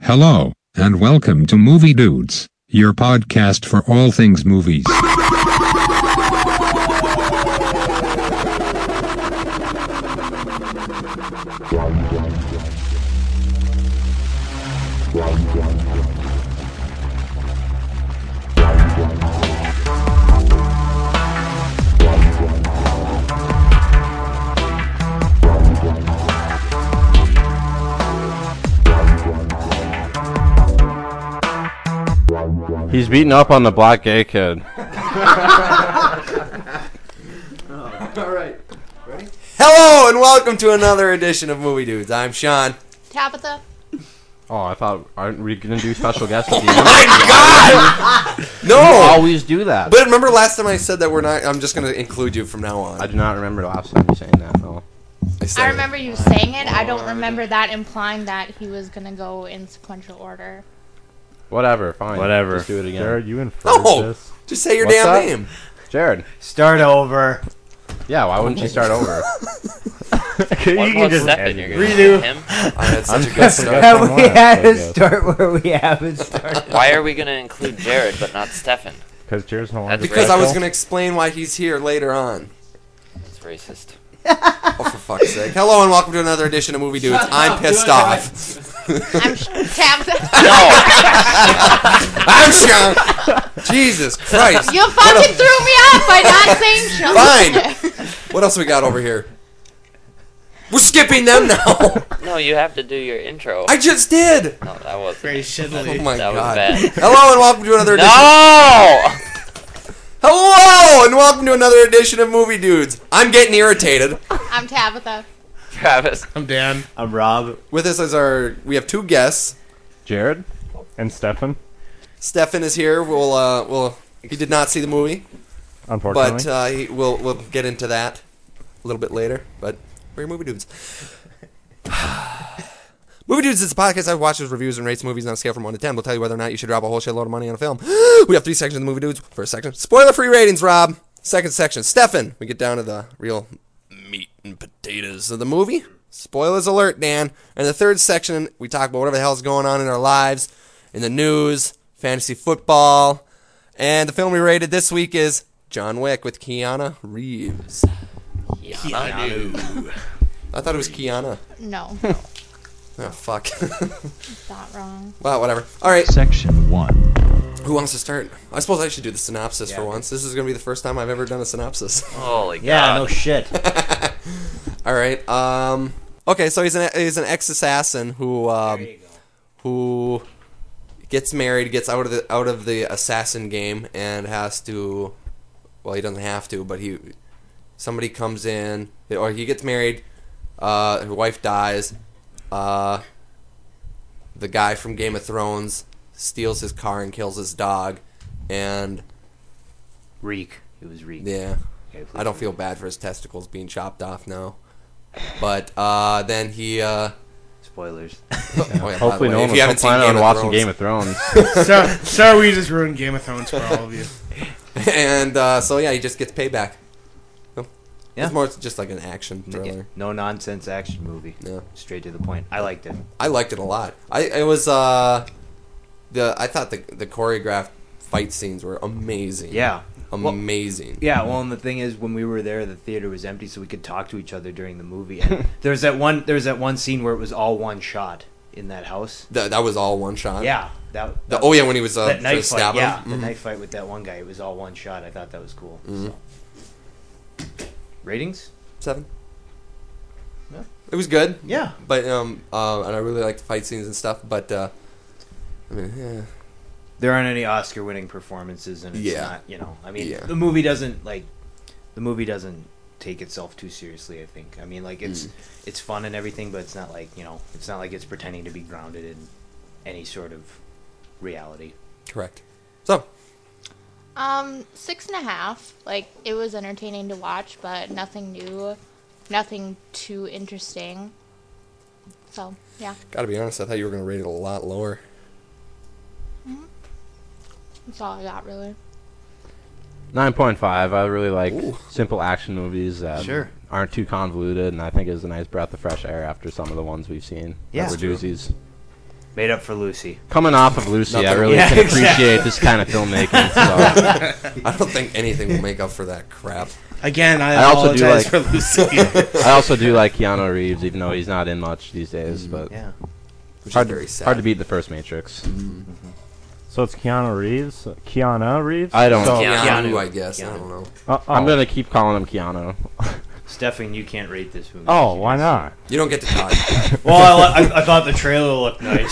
Hello, and welcome to Movie Dudes, your podcast for all things movies. He's beating up on the black gay kid. All right. Ready? Hello, and welcome to another edition of Movie Dudes. I'm Sean. Tabitha. Oh, I thought, aren't we going to do special guests at the end? Oh my God! No! You always do that. But remember last time I said that we're not, I'm just going to include you from now on. I do not remember last time you saying that, no. I remember you saying it. I don't remember that implying that he was going to go in sequential order. Whatever, fine. Whatever. Just do it again. Jared, you inferred this. Just say your What's damn that? name. Jared. Start over. Yeah, why wouldn't you start over? You can just redo him. I had such a good start. Have we had to start where we haven't started? Why are we going to include Jared but not Stefan? Because Jared's no longer Because I was going to explain why he's here later on. It's racist. Oh, for fuck's sake. Hello, and welcome to another edition of Movie Dudes. I'm pissed off. I'm Tabitha. No! I'm Sean. Jesus Christ. You fucking threw me off by not saying Sean. Fine. What else we got over here? We're skipping them now. No, you have to do your intro. I just did. No, that wasn't. Very shittily. Oh my That was God. bad. Hello, and welcome to another edition. No! Hello, and welcome to another edition of Movie Dudes. I'm getting irritated. I'm Tabitha. Travis. I'm Dan. I'm Rob. With us as we have two guests. Jared and Stefan. Stefan is here. He did not see the movie, Unfortunately. but we'll get into that a little bit later. But we're Movie Dudes. Movie Dudes is a podcast that watches reviews and rates movies on a scale from 1 to 10. We'll tell you whether or not you should drop a whole shitload of money on a film. We have 3 sections of the Movie Dudes. First section, spoiler-free ratings, Rob. Second section, Stefan. We get down to the real meat and potatoes of the movie. Spoilers alert, Dan. And the third section, we talk about whatever the hell's going on in our lives, in the news, fantasy football. And the film we rated this week is John Wick with Keanu Reeves. Keanu. I thought it was Kiana. No, Oh, fuck. not wrong. Well, whatever. All right. Section 1. Who wants to start? I suppose I should do the synopsis for once. This is going to be the first time I've ever done a synopsis. Holy God. yeah, no shit. All right. Okay, so he's an ex-assassin who gets married, gets out of the assassin game, and has to. Well, he doesn't have to, but somebody comes in, or he gets married. His wife dies. The guy from Game of Thrones steals his car and kills his dog, and Reek. It was Reek. yeah, Okay, I don't feel bad for his testicles being chopped off now. But then he Spoilers. oh, yeah, by the Hopefully way, no if one you was haven't seen planning on of watching Thrones- Game of Thrones. Sorry, we just ruined Game of Thrones for all of you. And so yeah, he just gets payback. Yeah. It's more just like an action thriller. No nonsense action movie. Yeah. Straight to the point. I liked it. I liked it a lot. I thought the choreographed fight scenes were amazing. Yeah. Amazing. Yeah, well, and the thing is, when we were there, the theater was empty, so we could talk to each other during the movie. And there was that one scene where it was all one shot in that house. That was all one shot. Yeah, when he was that knife fight. stabbing Yeah, him. the Mhm. knife fight with that one guy. It was all one shot. I thought that was cool. Mhm. So. Ratings? 7. Yeah. It was good. Yeah. But and I really liked the fight scenes and stuff. But I mean, yeah. There aren't any Oscar-winning performances, and it's Yeah. not. I mean, Yeah. the movie doesn't take itself too seriously. I think. I mean, like it's fun and everything, but it's not like it's pretending to be grounded in any sort of reality. Correct. So 6.5. Like, it was entertaining to watch, but nothing new, nothing too interesting. So, yeah. gotta be honest, I thought you were gonna rate it a lot lower. That's all I got, really. 9.5. I really like Ooh. simple action movies that Sure. aren't too convoluted, and I think it's a nice breath of fresh air after some of the ones we've seen. Yeah. that were doozies. Made up for Lucy. Coming off of Lucy, I Nothing. really Yeah, can appreciate exactly. this kind of filmmaking. So. I don't think anything will make up for that crap. Again, I also do apologize like- for Lucy. I also do like Keanu Reeves, even though he's not in much these days. But Yeah. Which hard, is very sad. hard to beat the first Matrix. So it's Keanu Reeves? Keanu Reeves? I don't So, know. Keanu, Keanu. I guess. I Keanu. don't know. I'm gonna keep calling him Keanu. Stefan, you can't rate this movie. Oh, why not? You don't get to talk. Well, I thought the trailer looked nice.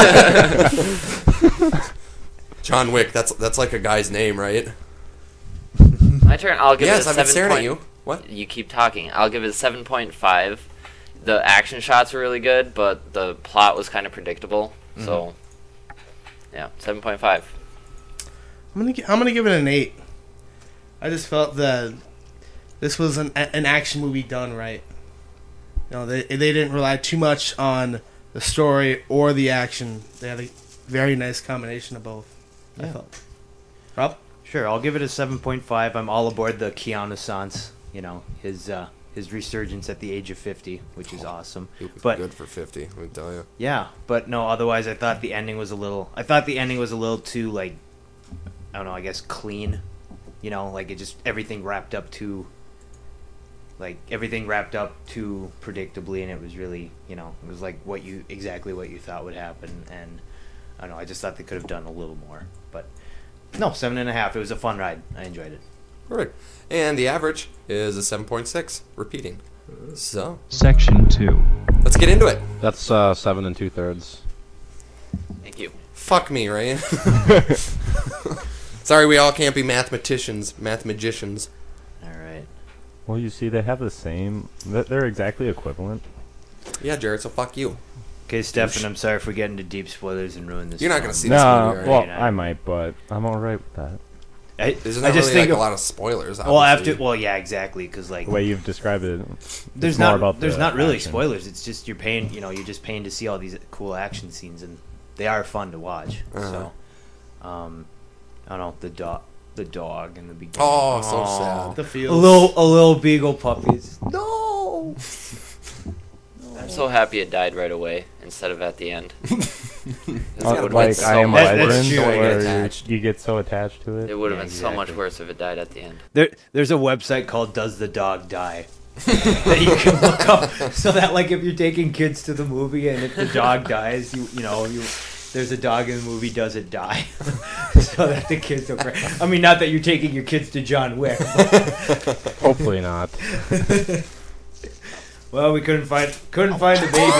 John Wick. That's like a guy's name, right? My turn. I'll give Yes, it a I've been 7. staring at you. What? You keep talking. I'll give it a 7.5. The action shots were really good, but the plot was kind of predictable. So, yeah, 7.5. I'm gonna give it an 8. I just felt that this was an action movie done right. You know, they didn't rely too much on the story or the action. They had a very nice combination of both. I felt. Rob? Sure, I'll give it a 7.5. I'm all aboard the Keanu Sans. You know, his resurgence at the age of 50, which is awesome. He was But good for 50. Let me tell you. yeah, but no. Otherwise, I thought the ending was a little. I thought the ending was a little too like, I don't know. I guess clean. You know, like it just everything wrapped up too. Like everything wrapped up too predictably, and it was really, you know, it was like exactly what you thought would happen, and I don't know. I just thought they could have done a little more, but no, 7.5. It was a fun ride. I enjoyed it. Perfect. And the average is a 7.6. Repeating. So Section 2. let's get into it. That's 7 2/3. Thank you. Fuck me, right? Sorry, we all can't be mathemagicians. All right. Well, you see, they have the same. They're exactly equivalent. Yeah, Jared. So fuck you. Okay, Stefan, I'm sorry for getting into deep spoilers and ruin this. You're not film. gonna see this No, movie, right? well, You're not. I might, but I'm all right with that. There's I not just really think like of, a lot of spoilers. well, Obviously. yeah, exactly, because like The way you've described it, there's it's more not about there's the not really action. spoilers. It's just you're just paying to see all these cool action scenes, and they are fun to watch. So, I don't know, the dog in the beginning. Oh, so sad. The a feels. little beagle puppies. No. I'm so happy it died right away instead of at the end. gotta would've wait been like so I Am much That's Legend, true, I get where attached. you get so attached to it. It would have Yeah, been so much exactly. worse if it died at the end. There's a website called Does the Dog Die? that you can look up so that like if you're taking kids to the movie and if the dog dies, there's a dog in the movie, does it die? So that the kids don't cry. I mean, not that you're taking your kids to John Wick. Hopefully not. Well, we couldn't find the baby.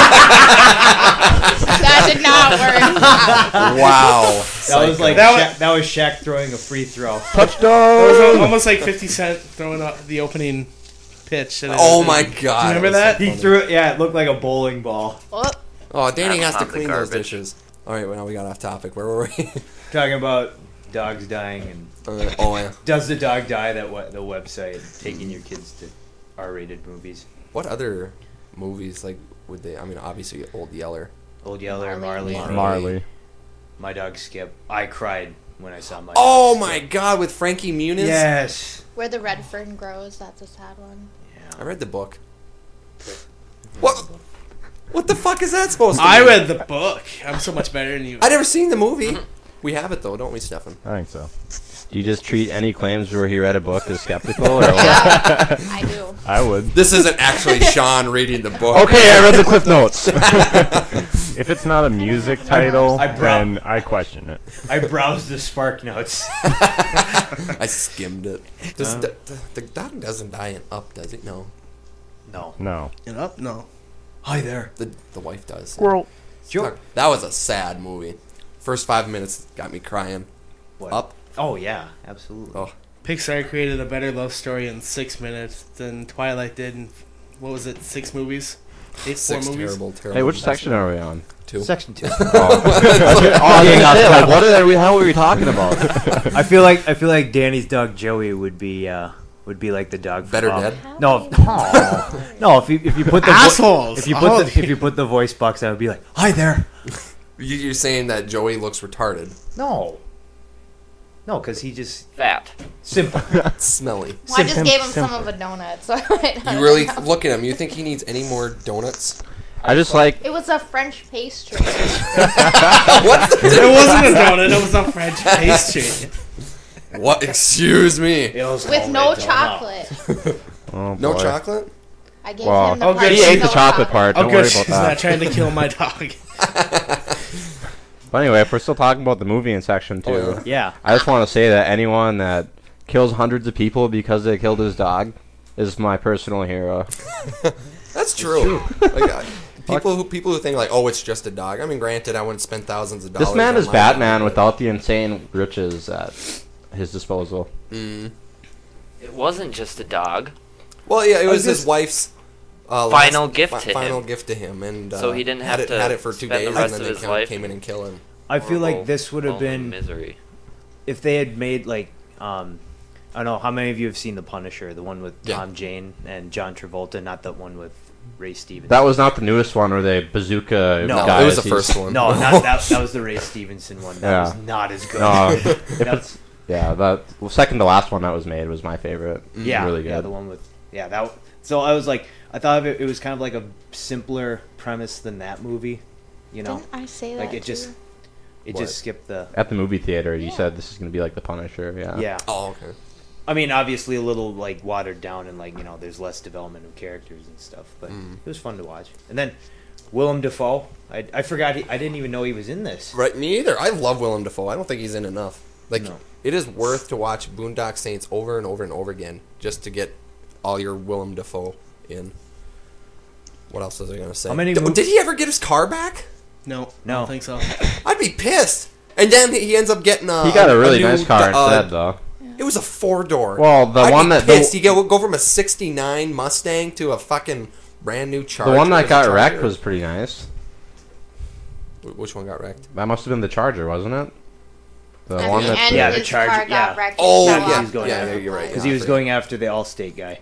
That did not work. Wow. That was like that was Shaq throwing a free throw. It was almost like 50 Cent throwing out the opening pitch. Oh my god. Remember was that? so He funny. threw it. Yeah, it looked like a bowling ball. Oh, Oh, Danny That's has to not the clean those garbage. dishes. All right, well, now we got off topic. Where were we? Talking about dogs dying and Oh yeah. does the dog die? The website taking your kids to R-rated movies. What other movies like would they? I mean, obviously Old Yeller. Old Yeller, Marley. Marley, Marley. My dog Skip. I cried when I saw my. Oh dog my Skip. god, with Frankie Muniz. Yes. where the red fern grows, that's a sad one. I read the book. What? What the fuck is that supposed to I be? read the book. I'm so much better than you. I never seen the movie. We have it though, don't we, Stefan? I think so. Do you just treat any claims where he read a book as skeptical, or what? Yeah, I do. I would. This isn't actually Sean reading the book. Okay, I read the Cliff Notes. If it's not a music title, I brought- then I question it. I browsed the Spark Notes. I skimmed it. The dog doesn't die in Up, does it? No. No. No. Get up? No. Hi there. The wife does. Squirrel. Joe. That was a sad movie. First 5 minutes got me crying. What? Up. Oh yeah, absolutely. Oh. Pixar created a better love story in 6 minutes than Twilight did in, what was it, 6 movies? 4 Six movies? terrible. Hey, which section are we on? 2. Section 2. Like, what are we? How are we talking about? I feel like Danny's dog Joey would be like the dog. Better from, Dead? No, no. If you put the Assholes! if you All put of the if you put the voice box, I would be like, "Hi there." You're saying that Joey looks retarded. No, because he just Fat. simple. Smelly. Well, I just Simple. gave him some of a donut, so You really look at him. You think he needs any more donuts? I just like. It was a French pastry. What's the It wasn't a donut. It was a French pastry. What? Excuse me. With no chocolate. Oh, No boy. chocolate? I gave Well, him the oh, part good. He with ate the no chocolate part. Oh, Don't worry good. about She's not that. trying to kill my dog. But anyway, if we're still talking about the movie in section 2, Oh, Yeah. I just want to say that anyone that kills hundreds of people because they killed his dog is my personal hero. That's true. Like, people who think like, oh, it's just a dog. I mean, granted, I wouldn't spend thousands of dollars. This man on is my Batman dog, without the insane riches at his disposal. It wasn't just a dog, Well, yeah, it was just- his wife's Final gift to final him. gift to him, and So he didn't have had it, to had it for 2 spend the days, rest and of then his they life came in and killed him. I feel like Horrible, this would have lonely been misery. if they had made like I don't know how many of you have seen The Punisher, the one with Yeah. Tom Jane and John Travolta, not the one with Ray Stevenson. That was not the newest one where they bazooka No, guys. it was the He's- first one. No, not that was the Ray Stevenson one. That Yeah. was not as good. No, if That- it's that second to last one that was made was my favorite. yeah, really good. yeah, the one with that. So I was like, I thought it was kind of like a simpler premise than that movie, you know, Didn't I say that? like it just too? it What? just skipped the At the movie theater, you Yeah. said this is going to be like the Punisher. Yeah. yeah. Oh, okay. I mean, obviously a little like watered down and like there's less development of characters and stuff, but it was fun to watch. And then Willem Dafoe, I forgot I didn't even know he was in this. Right, me either. I love Willem Dafoe. I don't think he's in enough. Like, No. it is worth to watch Boondock Saints over and over and over again just to get all your Willem Dafoe in. What else was I going to say? How many Did he ever get his car back? No, I No. don't think so. I'd be pissed. And then he ends up getting He got a really new, nice car instead, though. It was a 4-door. Well, the I'd one be that pissed. You go from a '69 Mustang to a fucking brand new Charger. The one that Was it got Charger? wrecked was pretty nice. Which one got wrecked? That must have been the Charger, wasn't it? The And one the that end yeah, of the his Charger, car got yeah. wrecked. Oh, and fell yeah, off He's going the yeah, after- you're right. because he was going after the Allstate guy.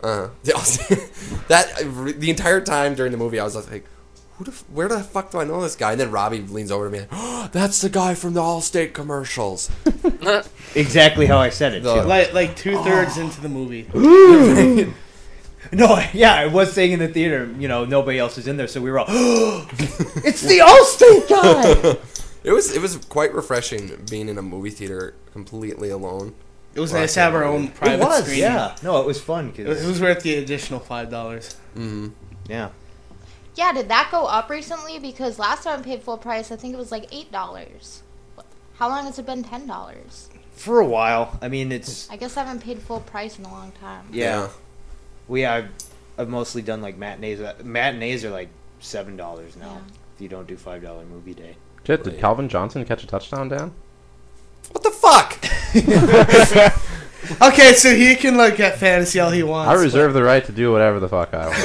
The entire time during the movie, I was like, where the fuck do I know this guy? And then Robbie leans over to me, oh, that's the guy from the Allstate commercials. Exactly how I said it. The- Too. Like 2/3 into the movie. No, yeah, I was saying in the theater, nobody else is in there, so we were all, it's the Allstate guy. It was quite refreshing being in a movie theater completely alone. It was nice to have our own private It was, screening. yeah. No, it was fun. It was worth the additional $5. Yeah. Yeah, did that go up recently? Because last time I paid full price, I think it was like $8. How long has it been $10? For a while. I mean, it's I guess I haven't paid full price in a long time. yeah. I've mostly done like matinees. Matinees are like $7 now. Yeah. If you don't do $5 movie day. Shit, did Calvin Johnson catch a touchdown, Dan? What the fuck? Okay, so he can look at fantasy all he wants. I reserve the right to do whatever the fuck I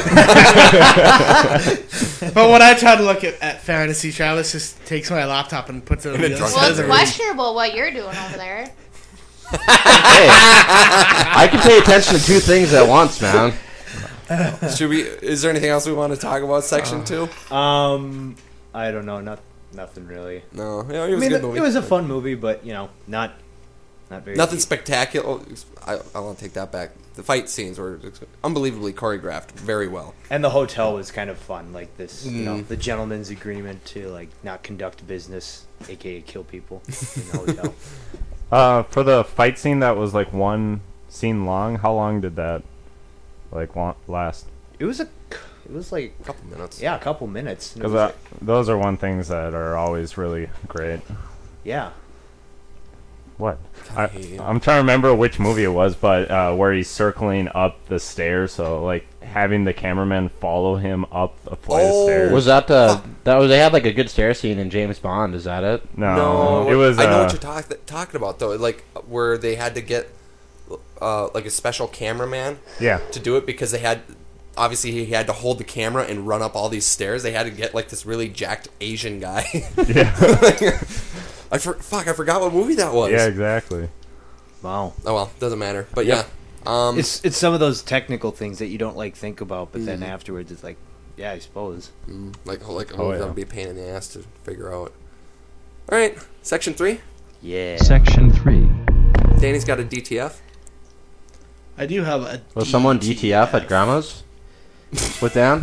want. But when I try to look at fantasy, Travis just takes my laptop and puts it on In a the drunk other Well, it's side. questionable what you're doing over there. Hey, I can pay attention to two things at once, man. Is there anything else we want to talk about section 2? I don't know. Nothing really. No. Yeah, it was a good movie. It was a fun movie, but not very. Nothing deep. spectacular. Oh, I want to take that back. The fight scenes were unbelievably choreographed very well. And the hotel was kind of fun, like this, the gentleman's agreement to like not conduct business, aka kill people in the hotel. For the fight scene that was like one scene long, how long did that like last? It was like A couple minutes. a couple minutes. And it Because was those are one things that are always really great. yeah. What? hate him. I'm trying to remember which movie it was, but where he's circling up the stairs, so like having the cameraman follow him up a flight of stairs. Was that they had like a good stair scene in James Bond? Is that it? No, it was. I know what you're talking about though. Like where they had to get like a special cameraman Yeah. to do it because they had. Obviously, he had to hold the camera and run up all these stairs. They had to get like this really jacked Asian guy. Yeah. I forgot what movie that was. Yeah, exactly. Wow. Oh well, doesn't matter. But Yep. yeah, It's some of those technical things that you don't like think about, but then afterwards it's like, yeah, I suppose. like Oh, that would be a pain in the ass to figure out. All right, section 3. Yeah. Section 3. Danny's got a DTF. I do have a. Was someone DTF at Grandma's? With Dan?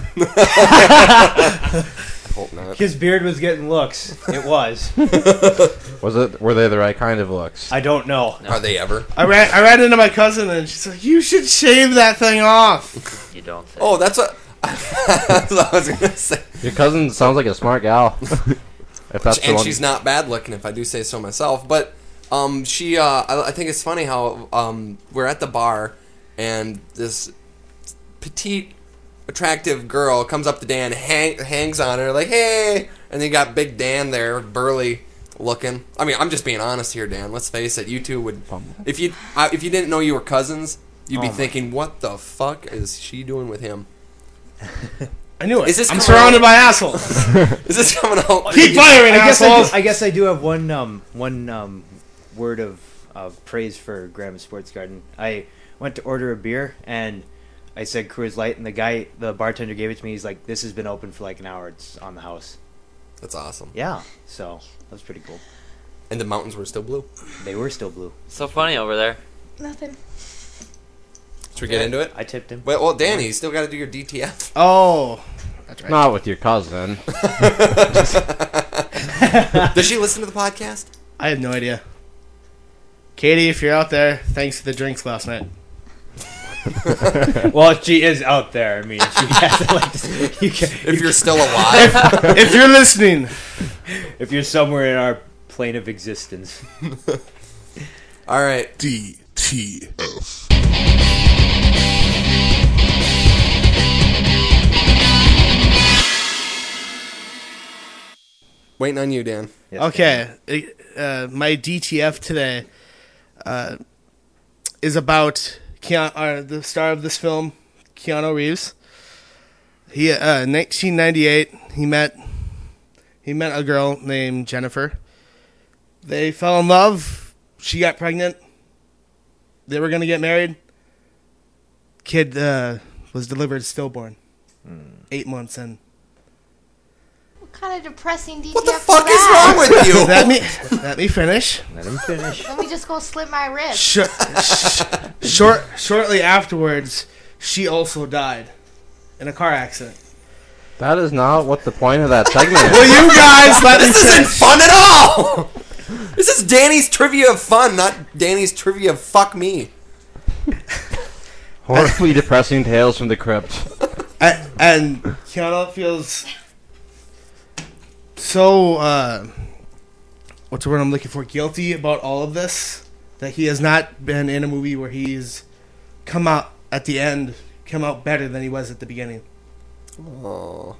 Hope not. His beard was getting looks. It was. Were they the right kind of looks? I don't know. Are they ever? I ran into my cousin and she's like, "You should shave that thing off." You don't say. Oh, that's what I was gonna say. Your cousin sounds like a smart gal. If that's the And one. she's not bad looking, if I do say so myself. But she, I think it's funny how we're at the bar, and this petite, attractive girl comes up to Dan, hangs on her like, "Hey," and then you got Big Dan there, burly looking. I mean, I'm just being honest here, Dan. Let's face it, you two would, if you didn't know you were cousins, you'd be thinking, "What the fuck is she doing with him?" I knew it. Is this I'm coming surrounded out? by assholes. Is this coming out? Keep firing, assholes. I guess I do have one word of praise for Grandma Sports Garden. I went to order a beer and I said Coors Light, and the bartender gave it to me. He's like, "This has been open for like an hour. It's on the house." That's awesome. Yeah, so that was pretty cool. And the mountains were still blue. They were still blue. So funny over there. Nothing. Should we get into it? I tipped him. Well, Danny, you still got to do your DTF. Oh, that's right. Not with your cousin. Does she listen to the podcast? I have no idea. Katie, if you're out there, thanks for the drinks last night. Well, she is out there. I mean, she has to like. If you're still alive. If you're listening, If you're somewhere in our plane of existence. All right. DTF. Waiting on you, Dan. Yes, okay. My DTF today is about the star of this film, Keanu Reeves. He 1998. He met a girl named Jennifer. They fell in love. She got pregnant. They were gonna get married. Kid was delivered stillborn. 8 months in. What kind of depressing DTF What the is fuck is that? wrong with you? Let me finish. Let him finish. Let me just go slit my wrist. Shortly afterwards, she also died in a car accident. That is not what the point of that segment is. Will you guys let me This isn't finish? fun at all. This is Danny's trivia of fun, not Danny's trivia of fuck me. Horribly depressing tales from the crypt. And Keanu feels so, what's the word I'm looking for? Guilty about all of this. That he has not been in a movie where he's come out at the end, come out better than he was at the beginning. Oh.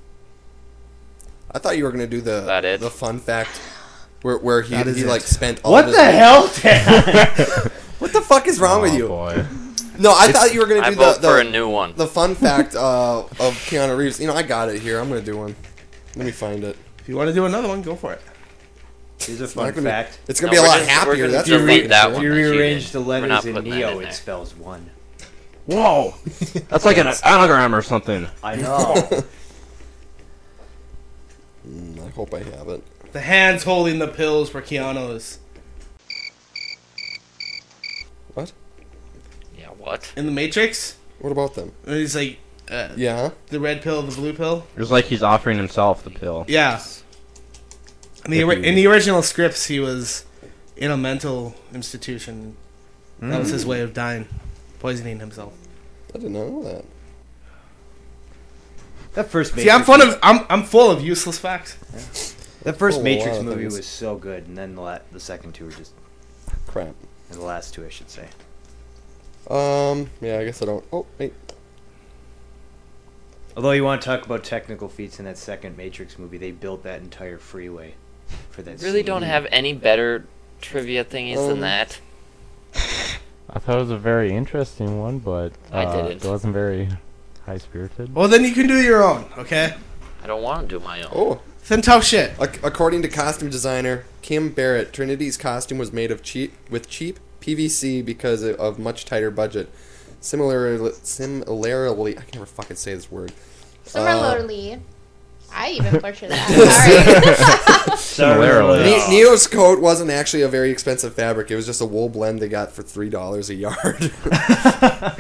I thought you were gonna do That it? the fun fact where he That is he it. like spent all What of the his hell, Dan? What the fuck is wrong with you? Boy. No, I thought you were gonna I do vote for a the new one. the fun fact of Keanu Reeves. You know, I got it here. I'm gonna do one. Let me find it. If you want to do another one, go for it. Here's a not fun gonna- fact. It's gonna No, be a we're lot just- happier. we're gonna That's delete for fucking that sure. If one. you that you rearrange did. the We're not letters in putting that Neo, in it there. spells one. Whoa! That's like an anagram or something. I know. I hope I have it. The hands holding the pills where Keanu is. What? Yeah, what? In the Matrix, What about them? he's like, Yeah. the red pill, the blue pill. It was like he's offering himself the pill. Yeah. In the original scripts, he was in a mental institution. That was his way of dying, poisoning himself. I did not know that. That first See, I'm full of useless facts. That first Oh, a Matrix lot of movie things. was so good, and then the second two were just, Crap. and the last two, I should say. Yeah, I guess I don't. Oh, wait. Although you want to talk about technical feats in that second Matrix movie, they built that entire freeway for that. Really scene. don't have any better trivia thingies than that. I thought it was a very interesting one, but I didn't. It wasn't very high-spirited. Well, then you can do your own, okay? I don't want to do my own. Oh. Then tough shit. According to costume designer Kim Barrett, Trinity's costume was made of cheap PVC because of much tighter budget. Similarly, I can never fucking say this word. Similarly, I even butchered that. Sorry. Similarly. Neo's coat wasn't actually a very expensive fabric. It was just a wool blend they got for $3 a yard.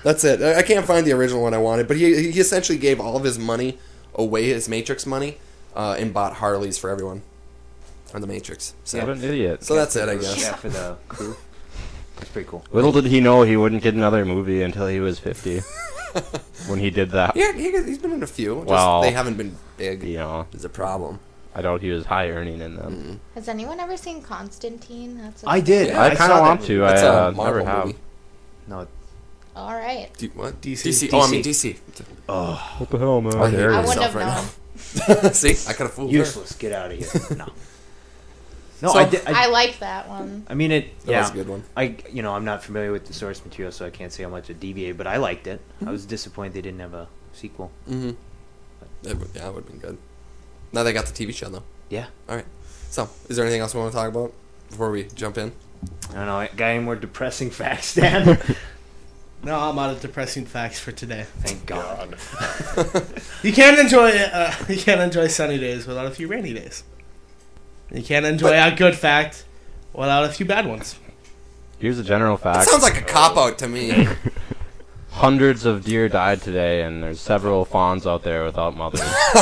That's it. I can't find the original one I wanted, but he essentially gave all of his money away, his Matrix money, and bought Harleys for everyone on the Matrix. So, What an idiot. so that's it, I guess. Yeah, for the crew. That's pretty cool. Little did he know he wouldn't get another movie until he was 50. When he did that. Yeah, he's been in a few. Just Well, they haven't been big. You know, is a problem. I doubt he was high earning in them. Mm-hmm. Has anyone ever seen Constantine? That's I did. Yeah, I I kind saw of that want movie. to. That's I a never Marvel have. movie. No, All right. What? DC. Oh, I mean DC. What the hell, man? I hate I myself wouldn't have right known. now. See, I could have fooled useless. Get out of here. No. No, So- I did. I like that one. I mean it. That Yeah, was a good one. I'm not familiar with the source material, so I can't say how much it deviated. But I liked it. I was disappointed they didn't have a sequel. Mm-hmm. It would have been good. Now they got the TV show though. Yeah. All right. So, is there anything else we want to talk about before we jump in? I don't know. Got any more depressing facts, Dan? No, I'm out of depressing facts for today. Thank God. You can't enjoy sunny days without a few rainy days. You can't enjoy a good fact without a few bad ones. Here's a general That fact. sounds like a cop out to me. Hundreds of deer died today, and there's several fawns out there without mothers.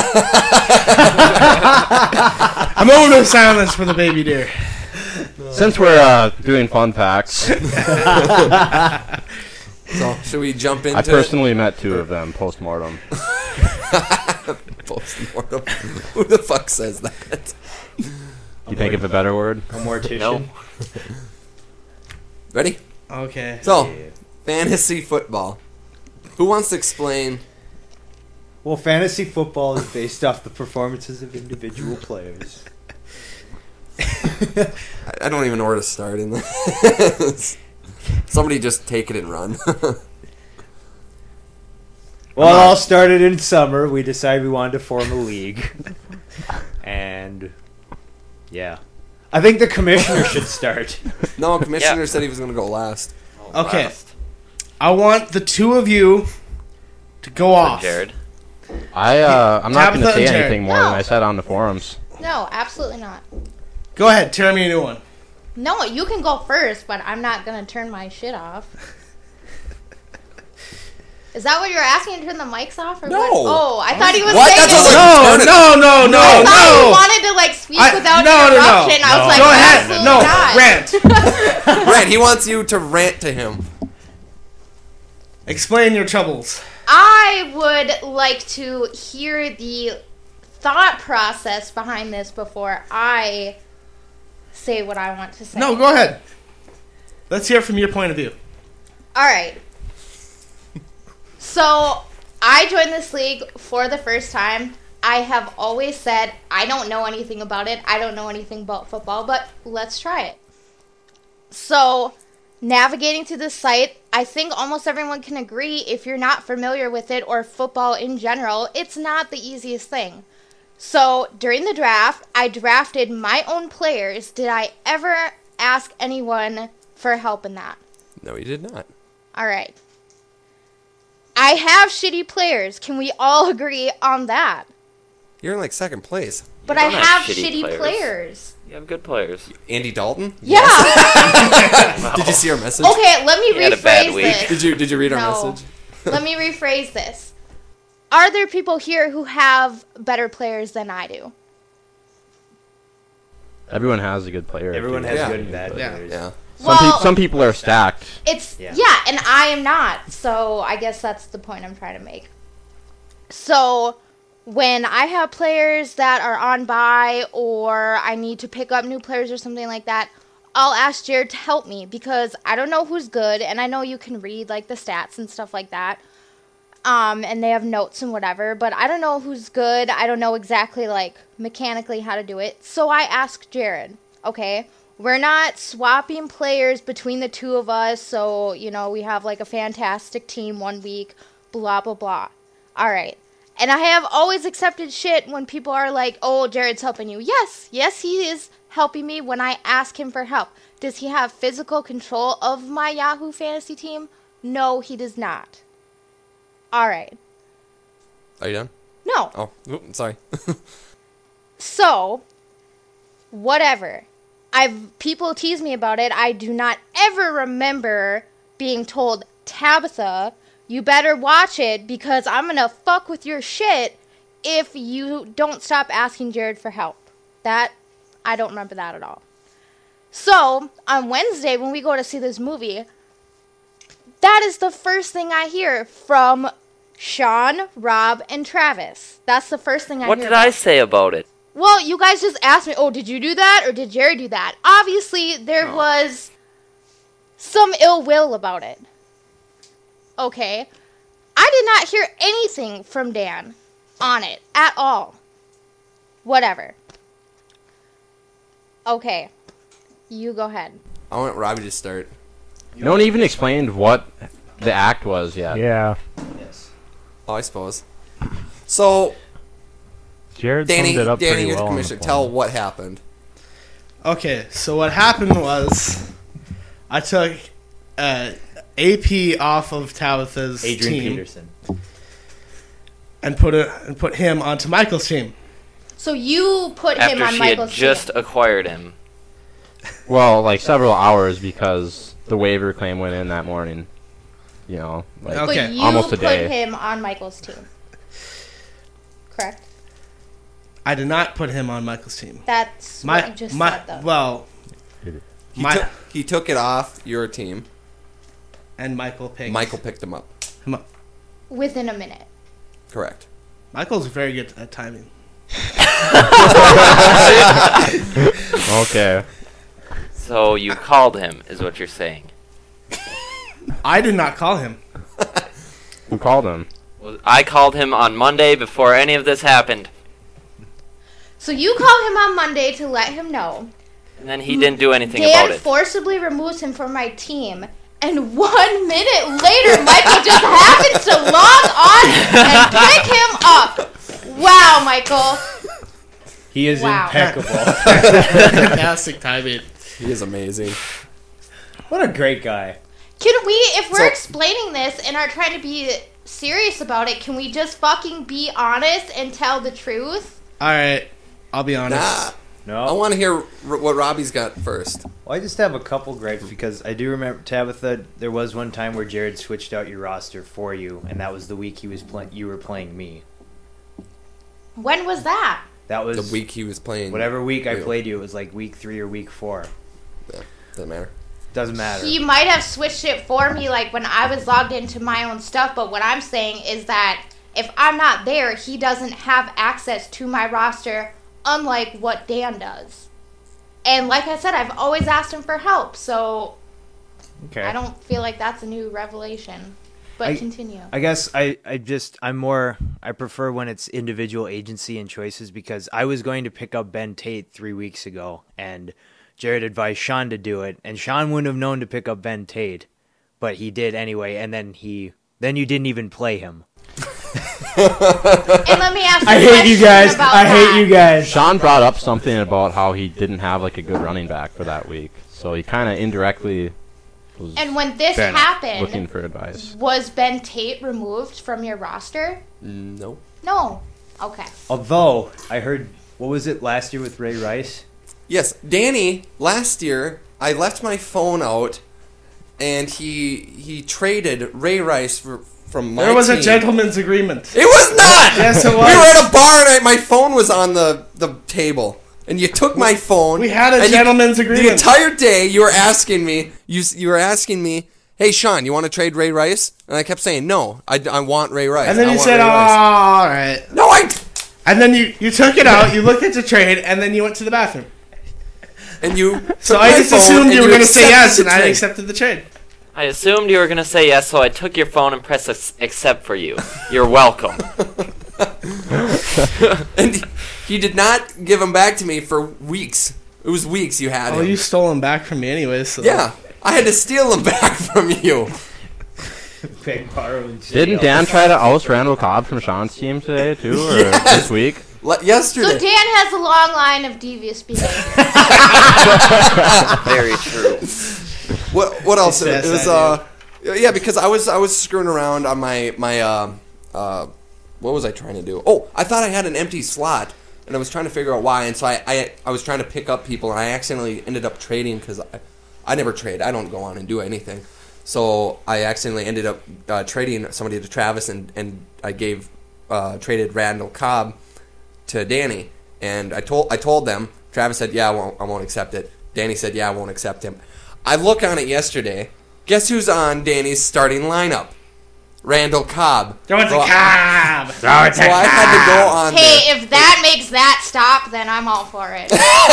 A moment of silence for the baby deer. Since we're doing fun facts, So, should we jump into I personally met 2 of them post-mortem. Post-mortem. Who the fuck says that? You think of a better word? A mortician. No. Ready? Okay. So, fantasy football. Who wants to explain? Well, fantasy football is based off the performances of individual players. I don't even know where to start in this. Somebody just take it and run. Well, it all started in summer. We decided we wanted to form a league. And, yeah. I think the commissioner should start. No, commissioner said he was going to go last. Okay. I want the 2 of you to go off. Jared. I'm not going to Tabitha say and Jared. anything more than I said on the forums. No, absolutely not. Go ahead, tear me a new one. No, you can go first, but I'm not gonna turn my shit off. Is that what you're asking? To turn the mics off or No. what? Oh, I thought he was What? saying That's it. what I was like, No. I thought he wanted to like speak without interruption. I was like, Go ahead. absolutely No, not. rant. Rant. He wants you to rant to him. Explain your troubles. I would like to hear the thought process behind this before I say what I want to say. No, go ahead. Let's hear from your point of view. All right. So, I joined this league for the first time. I have always said I don't know anything about it. I don't know anything about football, but let's try it. So, navigating through this site, I think almost everyone can agree if you're not familiar with it or football in general, it's not the easiest thing. So, during the draft, I drafted my own players. Did I ever ask anyone for help in that? No, he did not. All right. I have shitty players. Can we all agree on that? You're in like second place. But I don't have have shitty shitty players. players. You have good players. Andy Dalton? Yeah. Did you see our message? Okay, let me He had a bad rephrase week. this. Did you read our No. message? Let me rephrase this. Are there people here who have better players than I do? Everyone has a good player. Everyone has Yeah. good and bad Yeah. players. Yeah. Some people are stacked. It's Yeah. yeah, and I am not. So I guess that's the point I'm trying to make. So when I have players that are on bye or I need to pick up new players or something like that, I'll ask Jared to help me because I don't know who's good and I know you can read like the stats and stuff like that. And they have notes and whatever, but I don't know who's good. I don't know exactly like mechanically how to do it. So I asked Jared, okay? We're not swapping players between the two of us, so, you know, we have like a fantastic team one week, blah, blah, blah. All right. And I have always accepted shit when people are like, oh, Jared's helping you. Yes, he is helping me when I ask him for help. Does he have physical control of my Yahoo Fantasy team? No, he does not. All right. Are you done? No. Oh, oop, sorry. So, whatever. People tease me about it. I do not ever remember being told, Tabitha, you better watch it because I'm going to fuck with your shit if you don't stop asking Jared for help. That, I don't remember that at all. So, on Wednesday, when we go to see this movie, that is the first thing I hear from Sean, Rob, and Travis. That's the first thing I hear. What did I say about it? Well, you guys just asked me, oh, did you do that or did Jerry do that? Obviously, there was some ill will about it. Okay. I did not hear anything from Dan on it at all. Whatever. Okay. You go ahead. I want Robbie to start. No one even explained what the act was yet. Yeah. Oh, I suppose. So, Jared Danny, summed it up pretty you're well the on the commissioner. phone. Tell what happened. Okay, so what happened was I took AP off of Tabitha's Adrian team Peterson. and put him onto Michael's team. So you put him After on she Michael's had just team. acquired him. Well, like several hours because the waiver claim went in that morning. You know, like Okay. But you almost a put day. him on Michael's team. Correct? I did not put him on Michael's team. That's what you just said, though. Well, He took it off your team. and Michael picked Michael picked him up. him up. Within a minute. Correct. Michael's very good at timing. Okay. So you called him, is what you're saying. I did not call him. Who called him? Well, I called him on Monday before any of this happened. So you call him on Monday to let him know. And then he didn't do anything Dan about it. forcibly removes him from my team. And 1 minute later, Michael just happens to log on and pick him up. Wow, Michael. He is Wow. impeccable. Fantastic timing. He is amazing. What a great guy. Can we, if we're So- explaining this and are trying to be serious about it, can we just fucking be honest and tell the truth? All right, I'll be honest. Nah. No. I want to hear what Robbie's got first. Well, I just have a couple gripes because I do remember, Tabitha, there was one time where Jared switched out your roster for you, and that was the week you were playing me. When was that? That was The week he was playing. whatever week I you. played you. It was like week 3 or week 4. Yeah, doesn't matter. Doesn't matter. He might have switched it for me, like when I was logged into my own stuff, but what I'm saying is that if I'm not there, he doesn't have access to my roster, unlike what Dan does. And like I said, I've always asked him for help, so Okay. I don't feel like that's a new revelation. But continue. I guess I prefer when it's individual agency and choices because I was going to pick up Ben Tate 3 weeks ago and Jared advised Sean to do it and Sean wouldn't have known to pick up Ben Tate, but he did anyway and then you didn't even play him. And let me ask I hate you guys. I hate you guys. Sean brought up something about how he didn't have like a good running back for that week, so he kind of indirectly was And when this looking happened, for advice. was Ben Tate removed from your roster? No. No. Okay. Although I heard, what was it last year with Ray Rice? Yes, Danny. Last year, I left my phone out, and he traded Ray Rice from my There was team. a gentleman's agreement. It was not. Yes, it We was. were at a bar, and my phone was on the table, and you took my phone. We had a and gentleman's The agreement. entire day, you were asking me. You were asking me, "Hey, Sean, you want to trade Ray Rice?" And I kept saying, "No, I want Ray Rice." And then I you want said, Ray "Oh, Rice." all right." "No, I." And then you took it out, you looked at the trade, and then you went to the bathroom. And you. So took I my just phone assumed and you were going to say accepted yes, the and I trade. accepted the trade. I assumed you were going to say yes, so I took your phone and pressed accept for you. You're welcome. And he did not give them back to me for weeks. It was weeks you had Oh, him. you stole them back from me anyway, so. Yeah, I had to steal them back from you. Big borrow and Didn't Dan try to oust Randall Cobb from Sean's team today too, or Yes. this week? Yesterday. So Dan has a long line of devious behavior. Very true. What else? Yes, It was yeah, because I was screwing around on my what was I trying to do? Oh, I thought I had an empty slot, and I was trying to figure out why. And so I was trying to pick up people, and I accidentally ended up trading because I never trade. I don't go on and do anything. So I accidentally ended up trading somebody to Travis, and I traded Randall Cobb to Danny. And I told them. Travis said, "Yeah, I won't accept it." Danny said, "Yeah, I won't accept him." I look on it yesterday. Guess who's on Danny's starting lineup? Randall Cobb. Throw it to Cobb. So I had to go on Hey, if that makes that stop, then I'm all for it.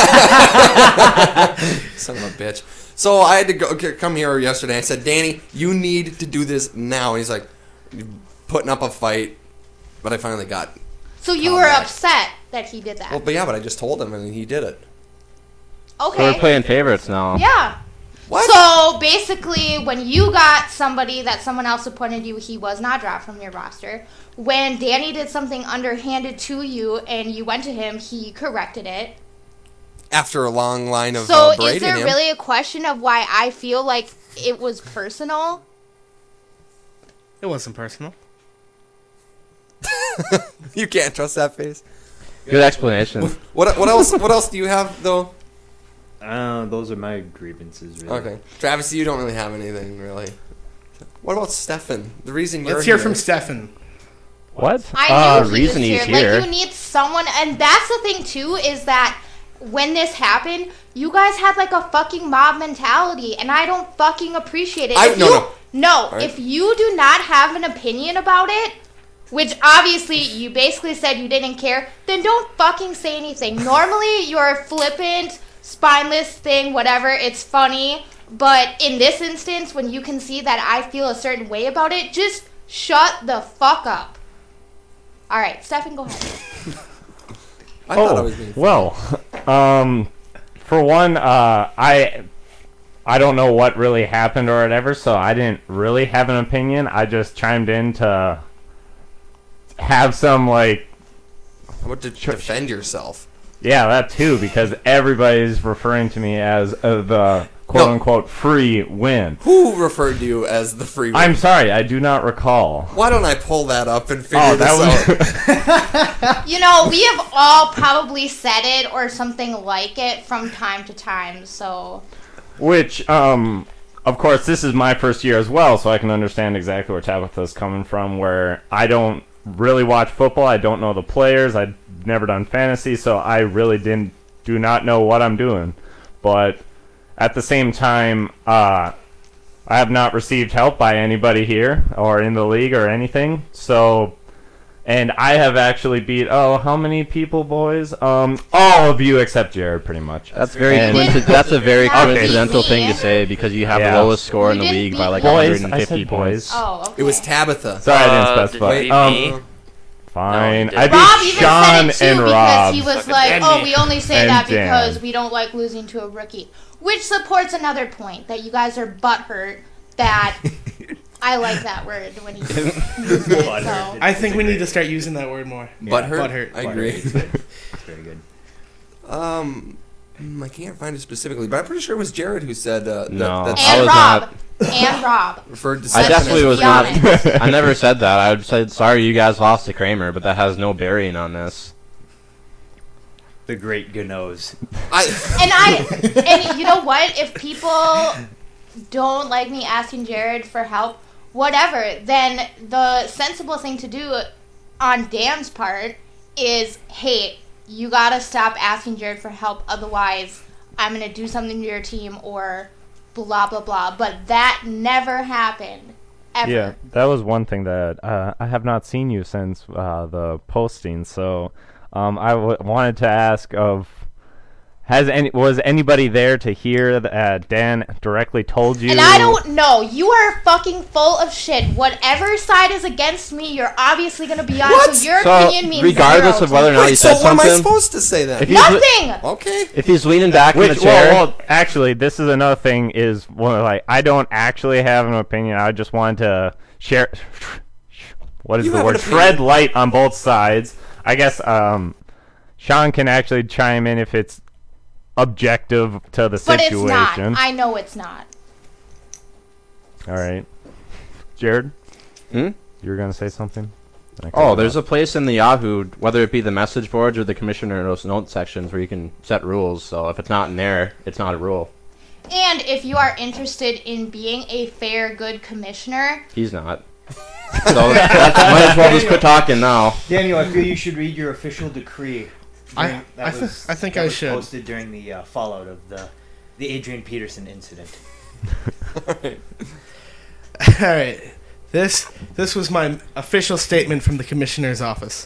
Son of a bitch. So I had to come here yesterday. I said, "Danny, you need to do this now." And he's like, putting up a fight. But I finally got. So you were upset that he did that? Well, but I just told him, and he did it. So Okay. we're playing favorites now. Yeah. What? So basically, when you got somebody that someone else appointed you, he was not dropped from your roster. When Danny did something underhanded to you and you went to him, he corrected it. After a long line of So berating is there him. really a question of why I feel like it was personal? It wasn't personal. You can't trust that face. Good explanation. What else? What else do you have though? Those are my grievances, really. Okay, Travis, you don't really have anything really. What about Stefan? The reason you're Let's hear here. from Stefan. What? I knew he was reason he's here. Like, you need someone, and that's the thing too, is that when this happened, you guys had like a fucking mob mentality, and I don't fucking appreciate it. No, Right. if you do not have an opinion about it, which obviously you basically said you didn't care, then don't fucking say anything. Normally, you're flippant, spineless thing, whatever, it's funny, but in this instance, when you can see that I feel a certain way about it, just shut the fuck up. Alright, Stefan, go ahead. I thought I was being. Well, for one, I don't know what really happened or whatever, so I didn't really have an opinion. I just chimed in to have some, like... How about to defend yourself? Yeah, that too, because everybody's referring to me as the quote-unquote free win. Who referred to you as the free win? I'm sorry, I do not recall. Why don't I pull that up and figure this out? You know, we have all probably said it or something like it from time to time, so... Which, of course, this is my first year as well, so I can understand exactly where Tabitha's coming from, where I don't really watch football, I don't know the players, I've never done fantasy, so I really do not know what I'm doing. But at the same time, I have not received help by anybody here or in the league or anything, so... And I have actually beat, how many people, boys? All of you except Jared, pretty much. That's very And- that's a very Okay. coincidental thing to say because you have Yeah. the lowest score in the You didn't league by like beat Boys, 150 I said points. boys. Oh, okay. It was Tabitha. Sorry, I didn't Did specify. you beat me? Fine. No, you I didn't. Rob beat even Sean said it too and because Rob. he was Fucking like, Andy. "Oh, we only say And that Dan. because we don't like losing to a rookie," which supports another point that you guys are butthurt that I like that word when he used it. So. I think we need to start using that word more. Butthurt? Butthurt. I agree. It's very good. I can't find it specifically, but I'm pretty sure it was Jared who said No. that I And was Rob. not. And Rob. referred to I Stefan definitely as- was Be not. honest. I never said that. I said sorry you guys lost to Kramer, but that has no bearing on this. The great Ganoes. And you know what? If people don't like me asking Jared for help, whatever, then the sensible thing to do on Dan's part is, hey, you gotta stop asking Jared for help, otherwise I'm gonna do something to your team or blah blah blah. But that never happened. Ever. Yeah, that was one thing that I have not seen you since the posting. So I wanted to ask was anybody there to hear that Dan directly told you? And I don't know. You are fucking full of shit. Whatever side is against me, you're obviously going to be on. What? So your So, opinion means regardless zero of whether or to not me. Wait, he so said what am I something? supposed to say then? If he's Nothing! Okay. If he's leaning back in the chair, well, actually, this is another thing. Is like I don't actually have an opinion. I just wanted to share. What is You the have word? an opinion. Tread light on both sides. I guess Sean can actually chime in if it's objective to the But situation. it's not. I know it's not. All right, Jared. Hmm? You were gonna say something? oh, there's a place in the Yahoo, whether it be the message boards or the commissioner's note sections, where you can set rules. So if it's not in there, it's not a rule. And if you are interested in being a fair, good commissioner, He's not. So might as well just quit talking now. Daniel, I feel you should read your official decree. I think I should. Posted during the fallout of the Adrian Peterson incident. All right. This was my official statement from the commissioner's office.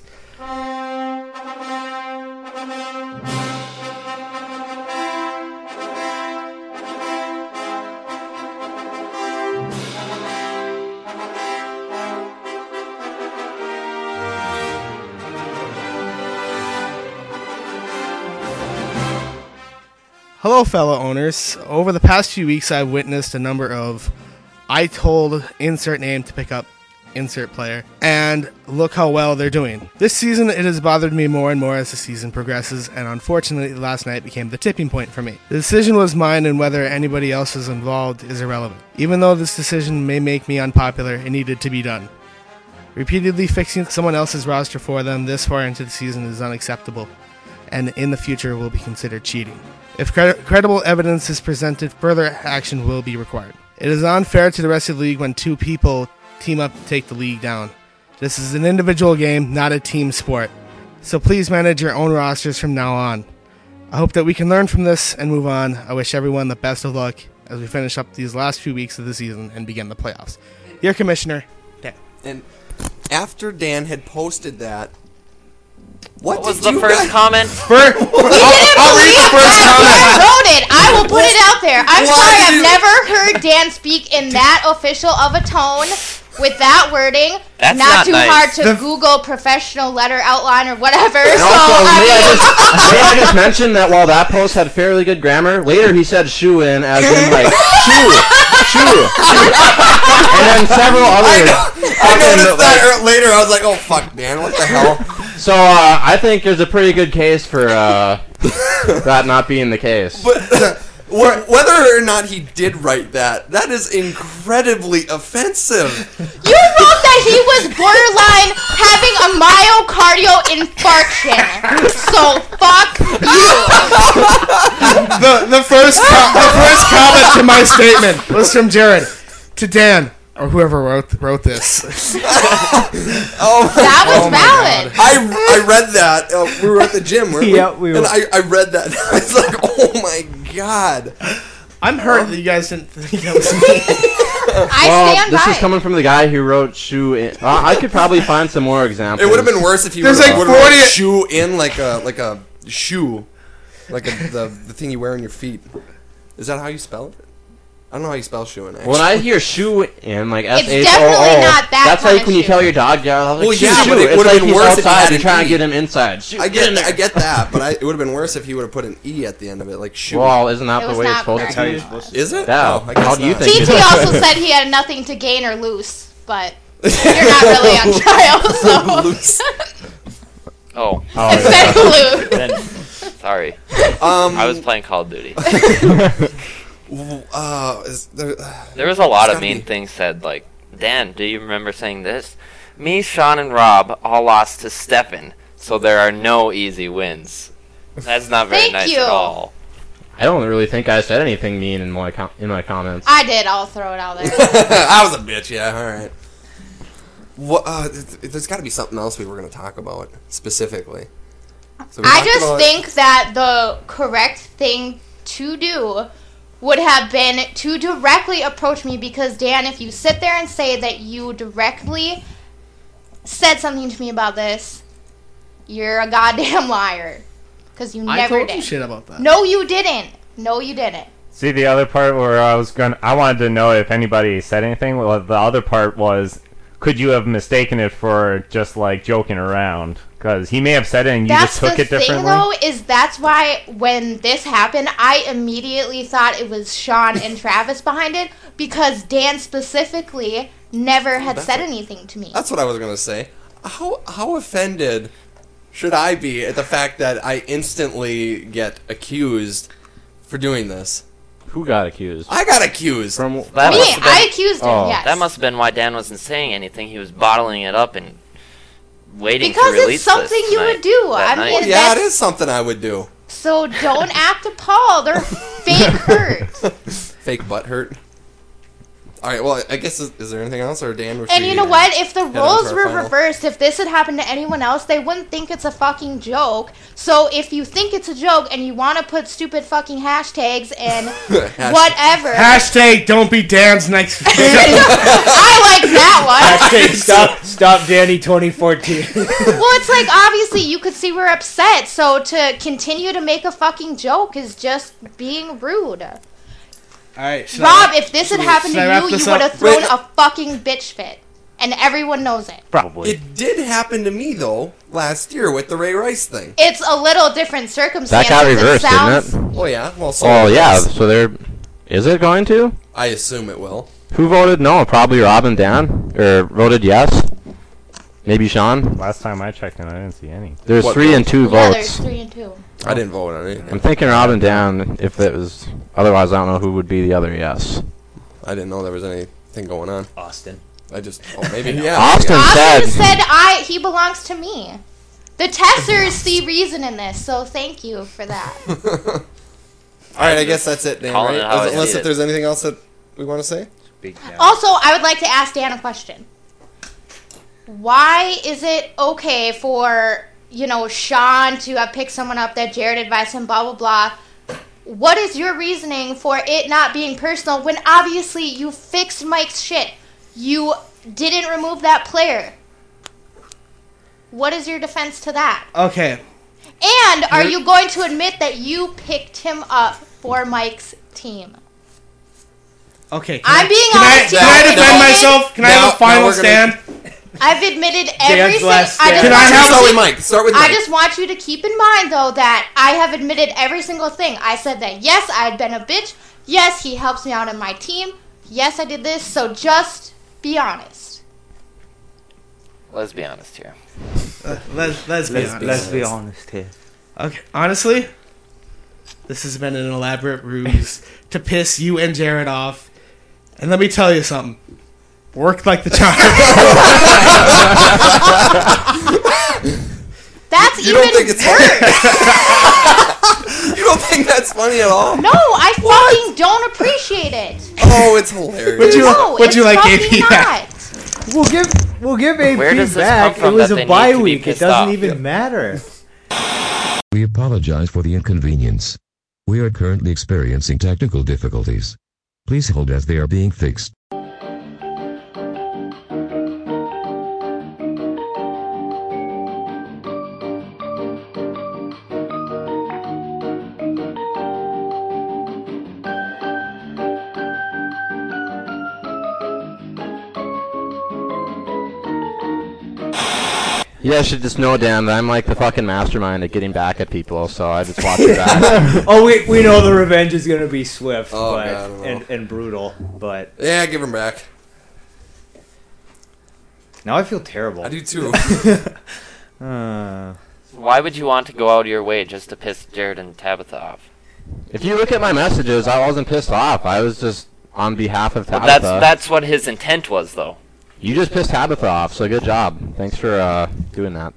Hello, fellow owners. Over the past few weeks, I've witnessed a number of I told insert name to pick up insert player, and look how well they're doing. This season, it has bothered me more and more as the season progresses, and unfortunately, last night became the tipping point for me. The decision was mine, and whether anybody else is involved is irrelevant. Even though this decision may make me unpopular, it needed to be done. Repeatedly fixing someone else's roster for them this far into the season is unacceptable, and in the future will be considered cheating. If credible evidence is presented, further action will be required. It is unfair to the rest of the league when two people team up to take the league down. This is an individual game, not a team sport. So please manage your own rosters from now on. I hope that we can learn from this and move on. I wish everyone the best of luck as we finish up these last few weeks of the season and begin the playoffs. Your Commissioner, Dan. And after Dan had posted that, What was the first comment? we didn't believe that. I wrote it. I will put it out there. I'm sorry, I've never heard Dan speak in that official of a tone with that wording. That's not not too nice. hard to Google professional letter outline or whatever. And So also, may I I just mention that while that post had fairly good grammar, later he said shoe in as in like shoe. And then several others. I noticed that later. I was like, oh, fuck, Dan, what the hell? So I think there's a pretty good case for that not being the case. But whether or not he did write that, that is incredibly offensive. You wrote that he was borderline having a myocardial infarction. So fuck you. The first comment to my statement was from Jared to Dan, or whoever wrote this. That was valid. I read that. We were at the gym, weren't we? Yeah, we were. And I read that. I was like, oh my god. I'm hurt that you guys didn't think that was me. I stand this by is it. coming from the guy who wrote shoe in. I could probably find some more examples. It would have been worse if he There's would like have 40 shoe in like a shoe, like the thing you wear on your feet. Is that how you spell it? I don't know how you spell shoe in. Actually. When I hear shoe in, like It's S-H-O-O, definitely not that that's kind like of when you shoe. tell your dog, yeah, like, Well, shoe, yeah, shoe. but it It's would've like been he's worse if he outside, had you're an trying E. to get him inside. Shoe, I get in there. get that, but it would have been worse if he would have put an E at the end of it, like shoe. Well, isn't that It the was way it's not supposed correct. to be? supposed to. Is it? Yeah. Oh, I guess How do you not. think? TT also said he had nothing to gain or lose, but you're not really on trial, so. Loose. Oh, It said lose. then, sorry. I was playing Call of Duty. There was a lot of mean things said, like, Dan, do you remember saying this? Me, Sean, and Rob all lost to Stefan, so there are no easy wins. That's not very Thank nice you. at all. I don't really think I said anything mean in my comments. I did. I'll throw it out there. I was a bitch. Yeah. All right. What? There's got to be something else we were going to talk about specifically. So we I talked just about- think that the correct thing to do would have been to directly approach me, because Dan, if you sit there and say that you directly said something to me about this, you're a goddamn liar. Because you I never told did. you shit about that. No, you didn't. No, you didn't. See, the other part where I wanted to know if anybody said anything. Well, the other part was, could you have mistaken it for just like joking around? Because he may have said it and you That's just took the it differently. thing, though, is that's why when this happened, I immediately thought it was Sean and Travis behind it, because Dan specifically never had said anything to me. That's what I was going to say. How offended should I be at the fact that I instantly get accused for doing this? Who got accused? I got accused. From That Me, must have been- I accused him, Oh. yes. That must have been why Dan wasn't saying anything. He was bottling it up and waiting Because to it's release something this you would tonight- do. that I night. mean, Yeah, it that's- is something I would do. So don't act appalled or fake hurt. Fake butt hurt. All right. Well, I guess is there anything else, or Dan? And you know what? If the head on roles to our were final? reversed, if this had happened to anyone else, they wouldn't think it's a fucking joke. So if you think it's a joke and you want to put stupid fucking hashtags and whatever, Hashtag don't be Dan's next video. I like that one. Hashtag stop Danny 2014. Well, it's like obviously you could see we're upset, so to continue to make a fucking joke is just being rude. Alright, Rob, if this had happened should I to wrap you, this you would up? have thrown Wait. a fucking bitch fit, and everyone knows it. Probably. It did happen to me though last year with the Ray Rice thing. It's a little different circumstance. That got reversed, sounds, didn't it? Oh yeah. Well, so Oh, yeah. yes. So there... Is it going to? I assume it will. Who voted no? Probably Rob and Dan. Or voted yes. Maybe Sean. Last time I checked in, I didn't see any. There's What 3 and 2 Yeah, there's votes. 3 and 2. I didn't vote on anything. I'm thinking Rob and Dan if it was... Otherwise, I don't know who would be the other yes. I didn't know there was anything going on. Austin. I just. Oh, maybe. Yeah. Austin Austin said... said he belongs to me. The testers see reason in this, so thank you for that. All right. I guess that's it, Dan. Calling Right? it how I Unless see if it. there's anything else that we want to say. Big down. Also, I would like to ask Dan a question. Why is it okay for, Sean to have picked someone up that Jared advised him, blah, blah, blah? What is your reasoning for it not being personal when obviously you fixed Mike's shit? You didn't remove that player. What is your defense to that? Okay. And are you going to admit that you picked him up for Mike's team? Okay. I'm being Can honest I here. defend myself? Can I have a final we're gonna- stand? I've admitted every Dan's single. last I stand. just Can I want you have- to Start with keep- Mike. Start with Mike. I just want you to keep in mind, though, that I have admitted every single thing. I said that, yes, I had been a bitch. Yes, he helps me out on my team. Yes, I did this. So just be honest. Let's be honest here. Let's be honest. Let's be honest here. Okay. Honestly, this has been an elaborate ruse to piss you and Jared off. And let me tell you something. Worked like the charm. That's You even don't think it's worse. You don't think that's funny at all? No, I fucking don't appreciate it. Oh, it's hilarious. Would you- No, would it's you like fucking AP back? not. We'll give AP Where does this back. come from It was that a they bye need to be week. It pissed doesn't off? even matter. We apologize for the inconvenience. We are currently experiencing technical difficulties. Please hold as they are being fixed. You guys should just know, Dan, that I'm like the fucking mastermind at getting back at people, so I just watch your back. Oh, we know the revenge is gonna be swift, Oh, but God, I don't know. and brutal. But Yeah, give him back. now I feel terrible. I do too. Why would you want to go out of your way just to piss Jared and Tabitha off? If you look at my messages, I wasn't pissed off. I was just on behalf of Well, Tabitha. that's what his intent was, though. You just pissed Tabitha off, so good job. Thanks for doing that.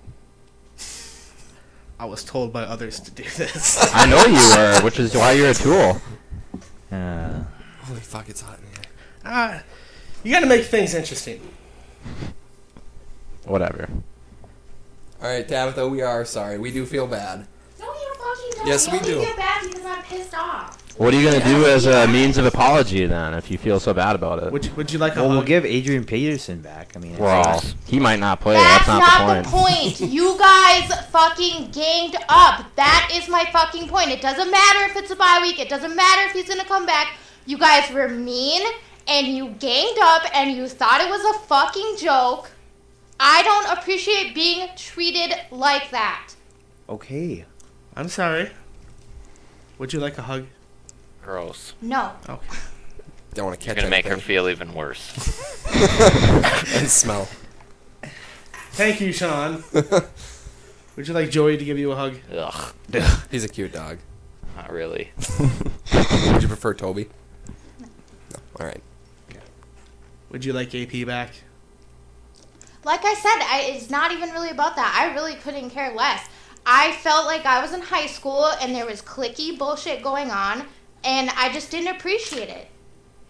I was told by others to do this. I know you were, which is why you're a tool. Holy fuck, it's hot in here. You gotta make things interesting. Whatever. All right, Tabitha, we are sorry. We do feel bad. No, you fucking don't. Yes, You we only do. feel bad because I'm pissed off. What are you gonna do as a means of apology then, if you feel so bad about it? Would you like a Well, we'll hug? give Adrian Peterson back. I mean, it's Well, he might not play. That's That's not the the point. You guys fucking ganged up. That is my fucking point. It doesn't matter if it's a bye week. It doesn't matter if he's gonna come back. You guys were mean and you ganged up and you thought it was a fucking joke. I don't appreciate being treated like that. okay. I'm sorry. Would you like a hug? Gross. No. Okay. Don't want to You're catch gonna make her anything. feel even worse. And smell. Thank you, Sean. Would you like Joey to give you a hug? Ugh, He's a cute dog. not really. Would you prefer Toby? No. All right. Would you like AP back? Like I said, it's not even really about that. I really couldn't care less. I felt like I was in high school and there was cliquey bullshit going on, and I just didn't appreciate it.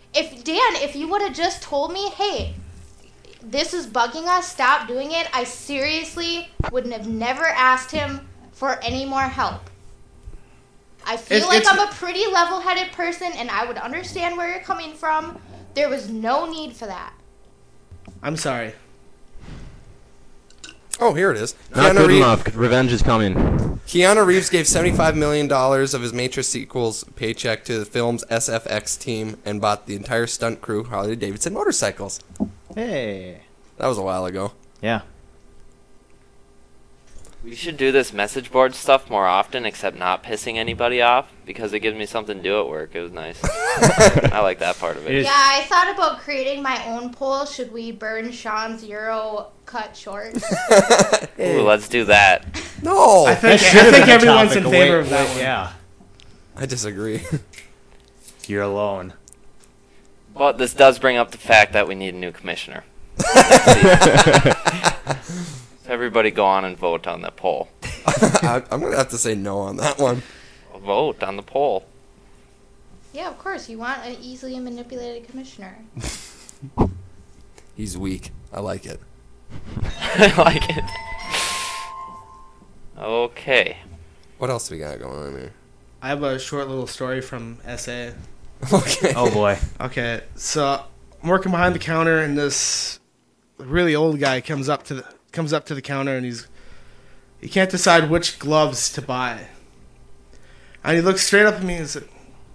If you would have just told me, hey, this is bugging us, stop doing it, I seriously wouldn't have never asked him for any more help. I feel like I'm a pretty level-headed person, and I would understand where you're coming from. There was no need for that. I'm sorry. Oh, here it is. Not good enough. Revenge is coming. Keanu Reeves gave $75 million of his Matrix sequels paycheck to the film's SFX team and bought the entire stunt crew Harley-Davidson motorcycles. Hey. That was a while ago. Yeah. We should do this message board stuff more often, except not pissing anybody off, because it gives me something to do at work. It was nice. I like that part of it. Yeah, I thought about creating my own poll. Should we burn Sean's Euro cut short? Ooh, let's do that. No! I think everyone's in favor of that one. Yeah. I disagree. You're alone. But this does bring up the fact that we need a new commissioner. So everybody go on and vote on the poll. I'm going to have to say no on that one. Vote on the poll. Yeah, of course. You want an easily manipulated commissioner. He's weak. I like it. I like it. Okay. What else do we got going on here? I have a short little story from SA. Okay. Oh boy. Okay, so I'm working behind the counter, and this really old guy comes up to the counter, and he can't decide which gloves to buy. And he looks straight up at me and said,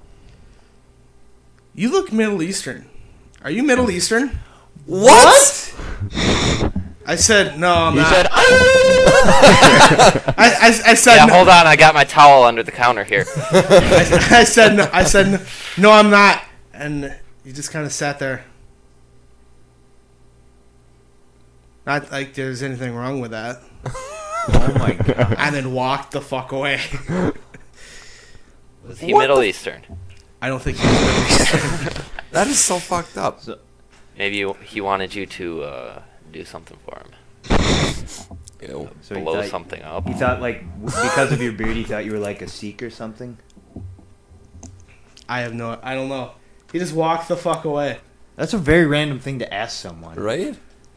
"You look Middle Eastern. Are you Middle Eastern?" What? I said, "No, I'm not." You said, I said, Yeah, no. hold on. I got my towel under the counter here. I said, no. I said, no, I'm not. And he just kind of sat there. Not like there's anything wrong with that. Oh my god. And then walked the fuck away. Was he Middle Eastern? I don't think he was Middle Eastern. That is so fucked up. Maybe he wanted you to do something for him. Ew. So Blow something up. He thought, like, because of your beard, he thought you were like a Sikh or something? I don't know. He just walked the fuck away. That's a very random thing to ask someone. Right?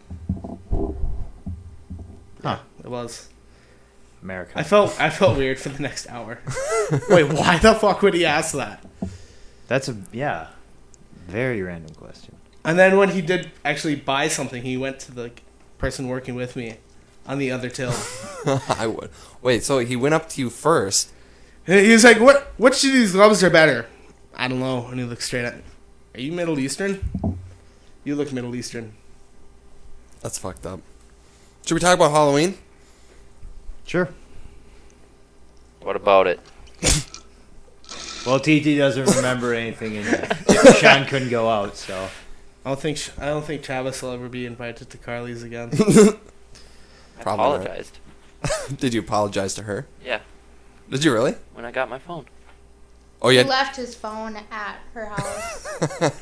Huh. It was. America. I felt weird for the next hour. Wait, why the fuck would he ask that? That's very random question. And then when he did actually buy something, he went to the person working with me on the other till. I would. Wait, so he went up to you first. He was like, which of these gloves are better? I don't know. And he looked straight at me. Are you Middle Eastern? You look Middle Eastern. That's fucked up. Should we talk about Halloween? Sure. What about it? Well, TT doesn't remember anything, and Sean couldn't go out, so. I don't think Travis will ever be invited to Carly's again. I Probably apologized. Did you apologize to her? Yeah, Did you really? when I got my phone. Oh, He yeah. left his phone at her house.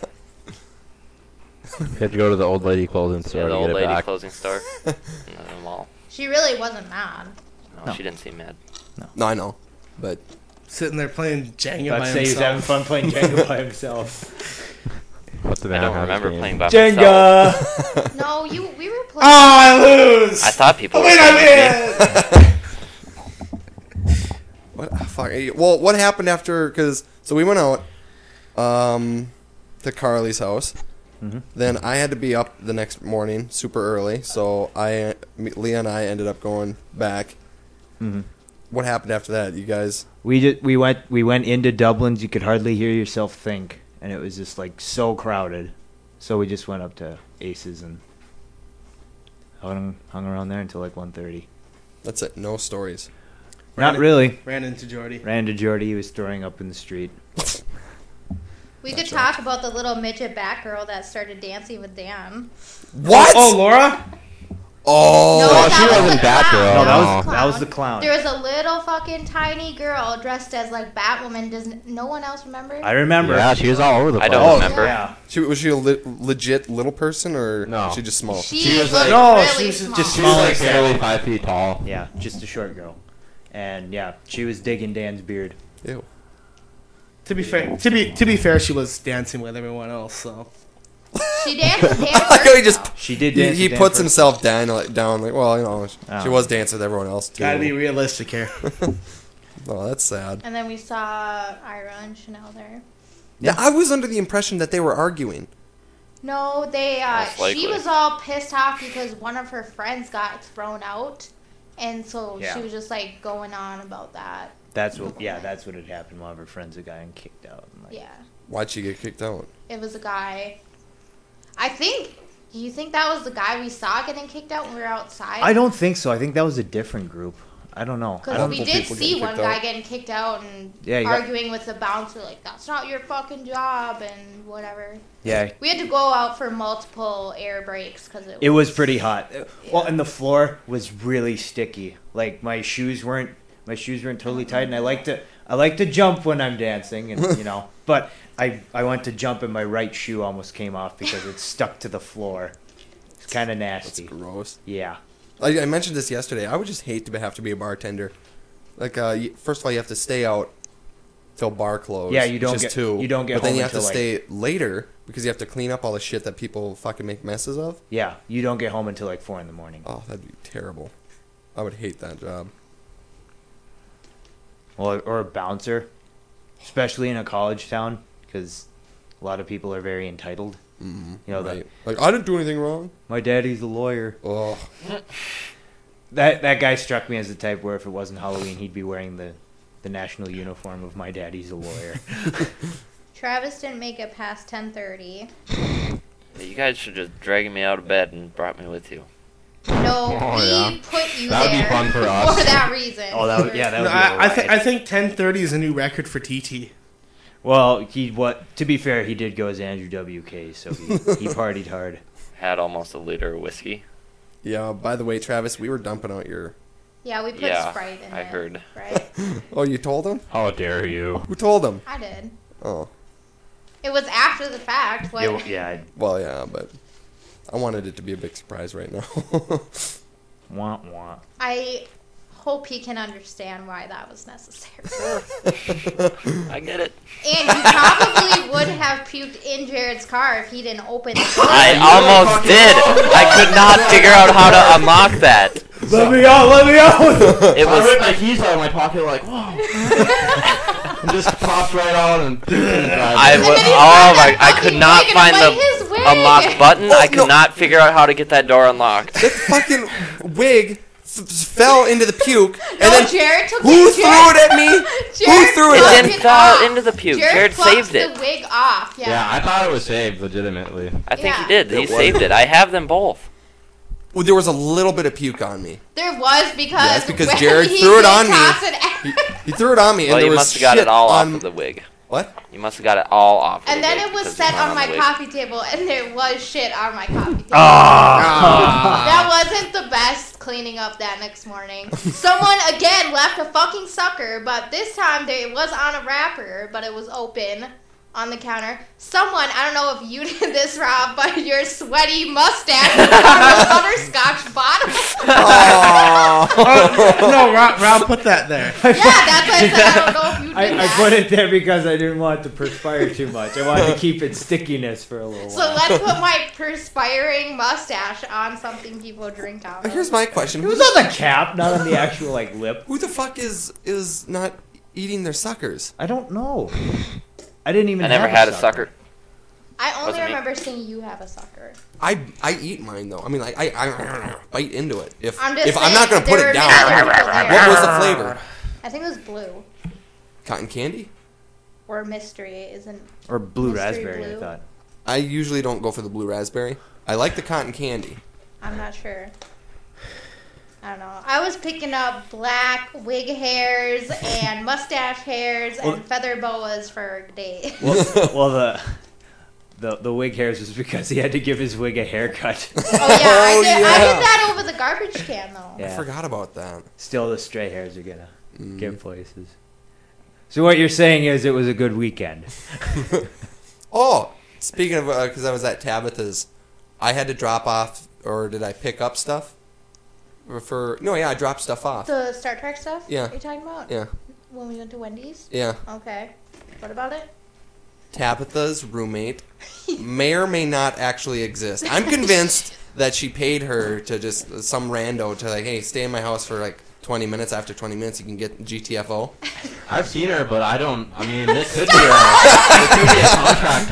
You had to go to the old lady clothing store Yeah, the to old get it lady back. clothing store in the mall. She really wasn't mad. No, she didn't seem mad. No, I know. But Sitting there playing Jenga I'd by say he's having himself. fun playing Jenga by himself. What's the I don't Anaheim remember game? playing by myself. Jenga! No, we were playing. Oh, I lose! I thought people were Wait, playing with me. I'm in! what? Fuck. Well, what happened after? So we went out to Carly's house. Mm-hmm. Then I had to be up the next morning super early, so Leah and I ended up going back. Mm-hmm. What happened after that? You guys? We went into Dublin's. You could hardly hear yourself think, and it was just like so crowded. So we just went up to Aces and hung around there until like 1:30. That's it. No stories. Not really. Ran into Jordy. Ran into Jordy. He was throwing up in the street. We could talk about the little midget Batgirl that started dancing with Dan. What? Oh, Laura? Oh, No, that she was wasn't the Batgirl. clown. No, No. that was the clown. There was a little fucking tiny girl dressed as like Batwoman. Does no one else remember? I remember. Yeah, she was all over the I place. don't remember. Yeah. was she a legit little person or No. was she just small? She was looked like- No, really she was small. just She was Smaller like girl. barely 5 feet tall. Yeah, just a short girl. And yeah, she was digging Dan's beard. Ew. To be fair, she was dancing with everyone else. So She danced. She did dance. He with puts Dan himself down, well, she Oh. was dancing with everyone else too. gotta be realistic here. Oh, that's sad. And then we saw Ira and Chanel there. Yeah, I was under the impression that they were arguing. No, Most likely. she was all pissed off because one of her friends got thrown out, and so Yeah. she was just like going on about that. That's what had happened. One of her friends had gotten kicked out. And, like, Yeah, Why'd she get kicked out? it was a guy. I think. Do you think that was the guy we saw getting kicked out when we were outside? I don't think so. I think that was a different group. I don't know. I Because don't we think did people see get one kicked guy out. getting kicked out and Yeah, you got- arguing with the bouncer, like, that's not your fucking job, and whatever. Yeah. We had to go out for multiple air breaks because It was pretty hot. Well, and the floor was really sticky. Like my shoes weren't totally tight, and I like to jump when I'm dancing, and but I went to jump and my right shoe almost came off because it stuck to the floor. It's kind of nasty. That's gross. Yeah. I mentioned this yesterday. I would just hate to have to be a bartender. Like, first of all, you have to stay out till bar close. Yeah, you don't which is get- two. you don't get But then home you have to until, stay later because you have to clean up all the shit that people fucking make messes of. Yeah, you don't get home until like 4 a.m. Oh, that'd be terrible. I would hate that job. Or a bouncer, especially in a college town, because a lot of people are very entitled. Mm-hmm. Right. Like, I didn't do anything wrong. My daddy's a lawyer. Oh. That guy struck me as the type where if it wasn't Halloween, he'd be wearing the national uniform of my daddy's a lawyer. Travis didn't make it past 10:30. You guys should just drag me out of bed and brought me with you. No, Oh, we yeah. put you That would be there fun for us. for that reason. Oh, that would, yeah, that would No, be all right. I think 10:30 is a new record for TT. Well, to be fair, he did go as Andrew WK, so he partied hard. Had almost a liter of whiskey. Yeah, by the way, Travis, we were dumping out your... Yeah, we put Yeah, Sprite in I it. heard. Right? Oh, you told him? How dare you? Who told him? I did. Oh. It was after the fact. What? Well, yeah, but I wanted it to be a big surprise right now. Wah, wah. I hope he can understand why that was necessary. I get it. And you probably would have puked in Jared's car if he didn't open the door. I almost did. I could not figure out how to unlock that. Let me out! Let me out! It I ripped my was. keys out of my pocket like, whoa. And just popped right out and I could not find the unlock button. I could no. not figure out how to get that door unlocked. That fucking wig fell into the puke, and No, then Jared took who it. threw it at me? Who Jared threw it It at didn't me? fall into the puke. Jared plucked saved it. the wig off. Yeah. Yeah, I thought it was saved legitimately. I think Yeah. he did. He It saved wasn't. it. I have them both. Well, there was a little bit of puke on me. There was because Yes, because when Jared he threw it did on me. toss it He threw it on me, and Well, there you was must have got shit it all on off of the wig. What? You must have got it all off. Of And the then wig it was because set it's not on my the wig. coffee table, and there was shit on my coffee table. Ah. That wasn't the best cleaning up that next morning. Someone again left a fucking sucker, but this time it was on a wrapper, but it was open on the counter. Someone, I don't know if you did this, Rob, but your sweaty mustache was on the butterscotch bottom. No, Rob put that there. Yeah, that's why I said I don't know if you did I that. put it there because I didn't want it to perspire too much. I wanted to keep its stickiness for a little So while. let's put my perspiring mustache on something people drink out of. Here's my question: It was on the cap, not on the actual lip. Who the fuck is not eating their suckers? I don't know. I didn't even. I never have had a sucker. I only Wasn't me. remember seeing you have a sucker. I eat mine though. I mean, like I bite into it. If I'm just if I'm not saying, gonna put there it were down, many people there. what was the flavor? I think it was blue Cotton candy? or mystery. Isn't Or blue Mystery raspberry, blue? I thought. I usually don't go for the blue raspberry. I like the cotton candy. I'm not sure. I don't know. I was picking up black wig hairs and mustache hairs and feather boas for days. Well, the wig hairs was because he had to give his wig a haircut. Oh yeah, I did yeah. that over the garbage can though. Yeah. I forgot about that. Still, the stray hairs are gonna get places. So what you're saying is it was a good weekend. Oh, speaking of, because I was at Tabitha's, I had to drop off, or did I pick up stuff? I dropped stuff off. The Star Trek stuff? Yeah. You're talking about? Yeah, When we went to Wendy's? yeah. Okay. What about it? Tabitha's roommate may or may not actually exist. I'm convinced that she paid her to just some rando to like, hey, stay in my house for like 20 minutes. After 20 minutes, you can get GTFO. I've seen her, but I don't. I mean, this could be a contract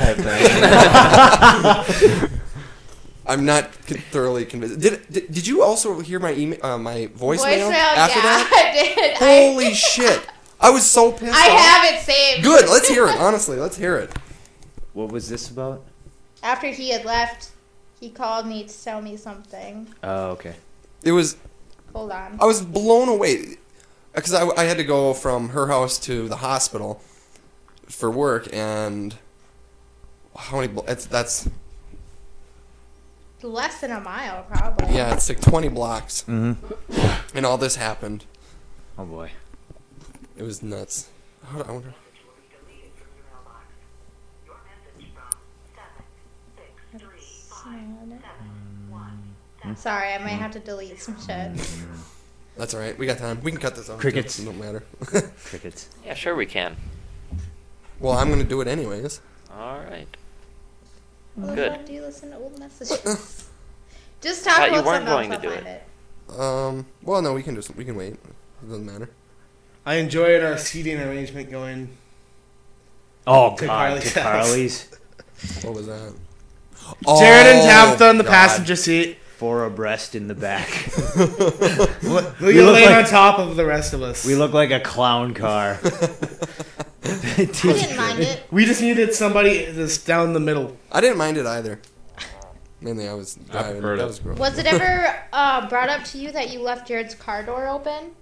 type thing. I'm not thoroughly convinced. Did you also hear my email, my voicemail after that? I did. Holy shit! I was so pissed. I have it saved. Good. Let's hear it. Honestly, let's hear it. What was this about? After he had left, he called me to tell me something. Oh, okay. It was. Hold on. I was blown away because I had to go from her house to the hospital for work, and how many? That's less than a mile, probably. yeah, it's like 20 blocks, and all this happened. Oh boy. It was nuts. I wonder. Sorry, I might have to delete some shit. That's all right. We got time. We can cut this off. Crickets. It don't matter. Crickets. Yeah, sure we can. Well, I'm gonna do it anyways. All right. How the Good. fuck do you listen to old messages? Just talk Thought you about weren't something going else, to I'll do find it. Well, no, we can wait. It doesn't matter. I enjoyed our seating arrangement going. Oh, To God. Carly's To Carly's. What was that? Jared and Tabitha in the God. passenger seat. Four abreast in the back. We look laying like- on top of the rest of us. We look like a clown car. I didn't mind it. We just needed somebody that's down the middle. I didn't mind it either. Mainly, I was driving. preferred That it. was gross. Was it ever brought up to you that you left Jared's car door open?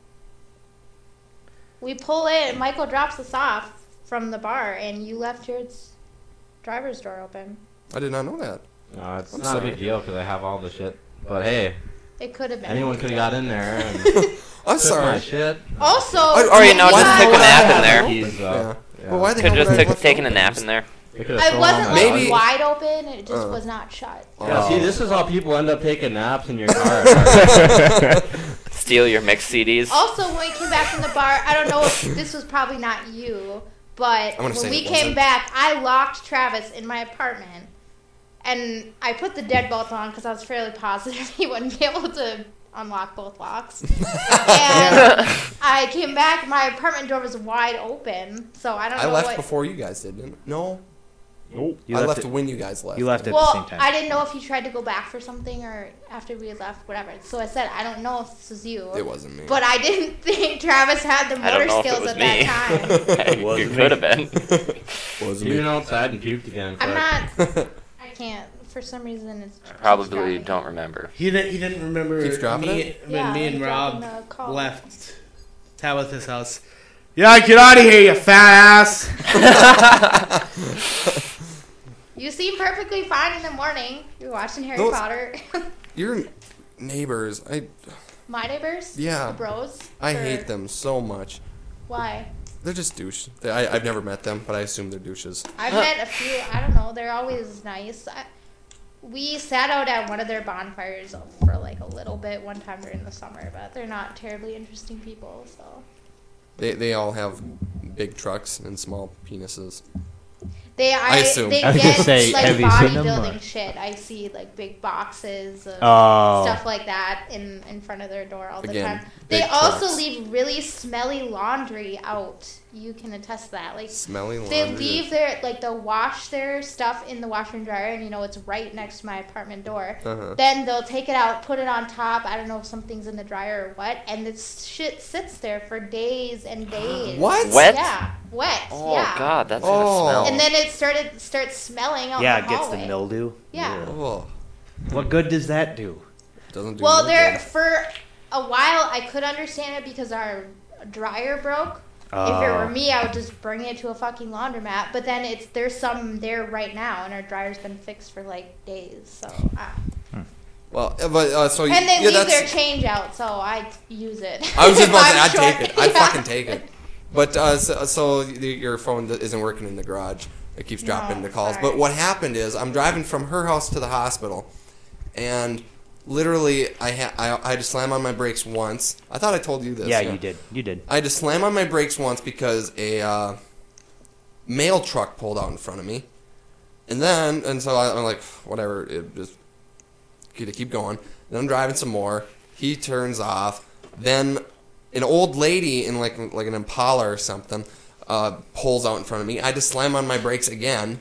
We pull in, Michael drops us off from the bar, and you left Jared's driver's door open. I did not know that. No, it's I'm not a sorry. big deal because I have all the shit. But hey, It could have been. anyone could have got in there and I'm took my sorry. shit. Also, Or, you know, Why just the took a hell nap in there. Keys, so, Yeah. yeah. Well, why the Could hell just would I took left taken a open? nap in there. They could've it thrown wasn't on like the- Maybe- wide open. It just was not shut. Yeah, see, this is how people end up taking naps in your car. Steal your mixed CDs. Also, when we came back from the bar, I don't know if this was probably not you, but I'm gonna when say we it came wasn't. back, I locked Travis in my apartment, and I put the deadbolt on because I was fairly positive he wouldn't be able to unlock both locks. And I came back, my apartment door was wide open, so I don't know I left what. before you guys did, didn't I? No. You I left it- when you guys left. You left at the Well, same time. I didn't know if you tried to go back for something or after we had left, whatever. So I said, I don't know if this was you. It wasn't me. But I didn't think Travis had the I don't motor know if it skills was at me. that time. You could have been. wasn't You me. went outside and puked again. I'm quick. not. I can't. For some reason, it's Probably don't remember. He Keeps didn't remember dropping me it? when Yeah, me and he's Rob dropping the call. left Tabitha's house. Yeah, get out of here, you fat ass. You seem perfectly fine in the morning. You're watching Harry Those- Potter. Your neighbors, My neighbors. Yeah. The bros. I Or- hate them so much. Why? They're just douche. I've never met them, but I assume they're douches. I've met a few. I don't know. They're always nice. We sat out at one of their bonfires for like a little bit one time during the summer, but they're not terribly interesting people. So They all have big trucks and small penises. I assume. they I was get gonna say, like have you seen them, bodybuilding or- shit. I see like big boxes of Oh. stuff like that in front of their door all the Again, time. They big also trucks. leave really smelly laundry out. You can attest to that. Like Smelly they laundry. leave they'll wash their stuff in the washer and dryer, and it's right next to my apartment door. Uh-huh. Then they'll take it out, put it on top. I don't know if something's in the dryer or what, and this shit sits there for days and days. What? Wet? Yeah, wet. Oh yeah. God, that's Oh. gonna smell. And then it starts smelling out Yeah, the it gets the hallway. mildew. Yeah. Oh, What good does that do? doesn't do Well, no there good. for a while I could understand it because our dryer broke. If it were me, I would just bring it to a fucking laundromat. But then there's some there right now, and our dryer's been fixed for like days. So, Well, but so and they yeah, leave that's, their change out, so I use it. I was just about to say, I'm I'd short. take it. I'd Yeah. fucking take it. But so your phone isn't working in the garage. It keeps dropping No, the calls. sorry. But what happened is I'm driving from her house to the hospital, and literally I had to slam on my brakes once. I thought I told you this. Yeah, you did. You did. I had to slam on my brakes once because mail truck pulled out in front of me. And so I'm like, whatever, it just keep going. Then I'm driving some more. He turns off. Then an old lady in like an Impala or something pulls out in front of me. I had to slam on my brakes again.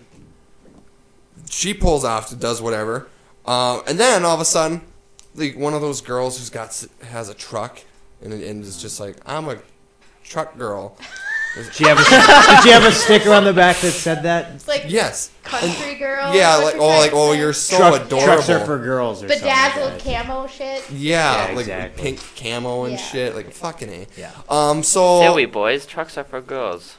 She pulls off, does whatever. And then all of a sudden, like one of those girls has a truck and is just like, I'm a truck girl. Did she have a sticker on the back that said that? It's like yes, country girl. Yeah, you're so adorable. Trucks are for girls or bedazzled something. camo shit. Yeah, like exactly. pink camo and shit, like fucking A. Yeah. So Silly boys, trucks are for girls.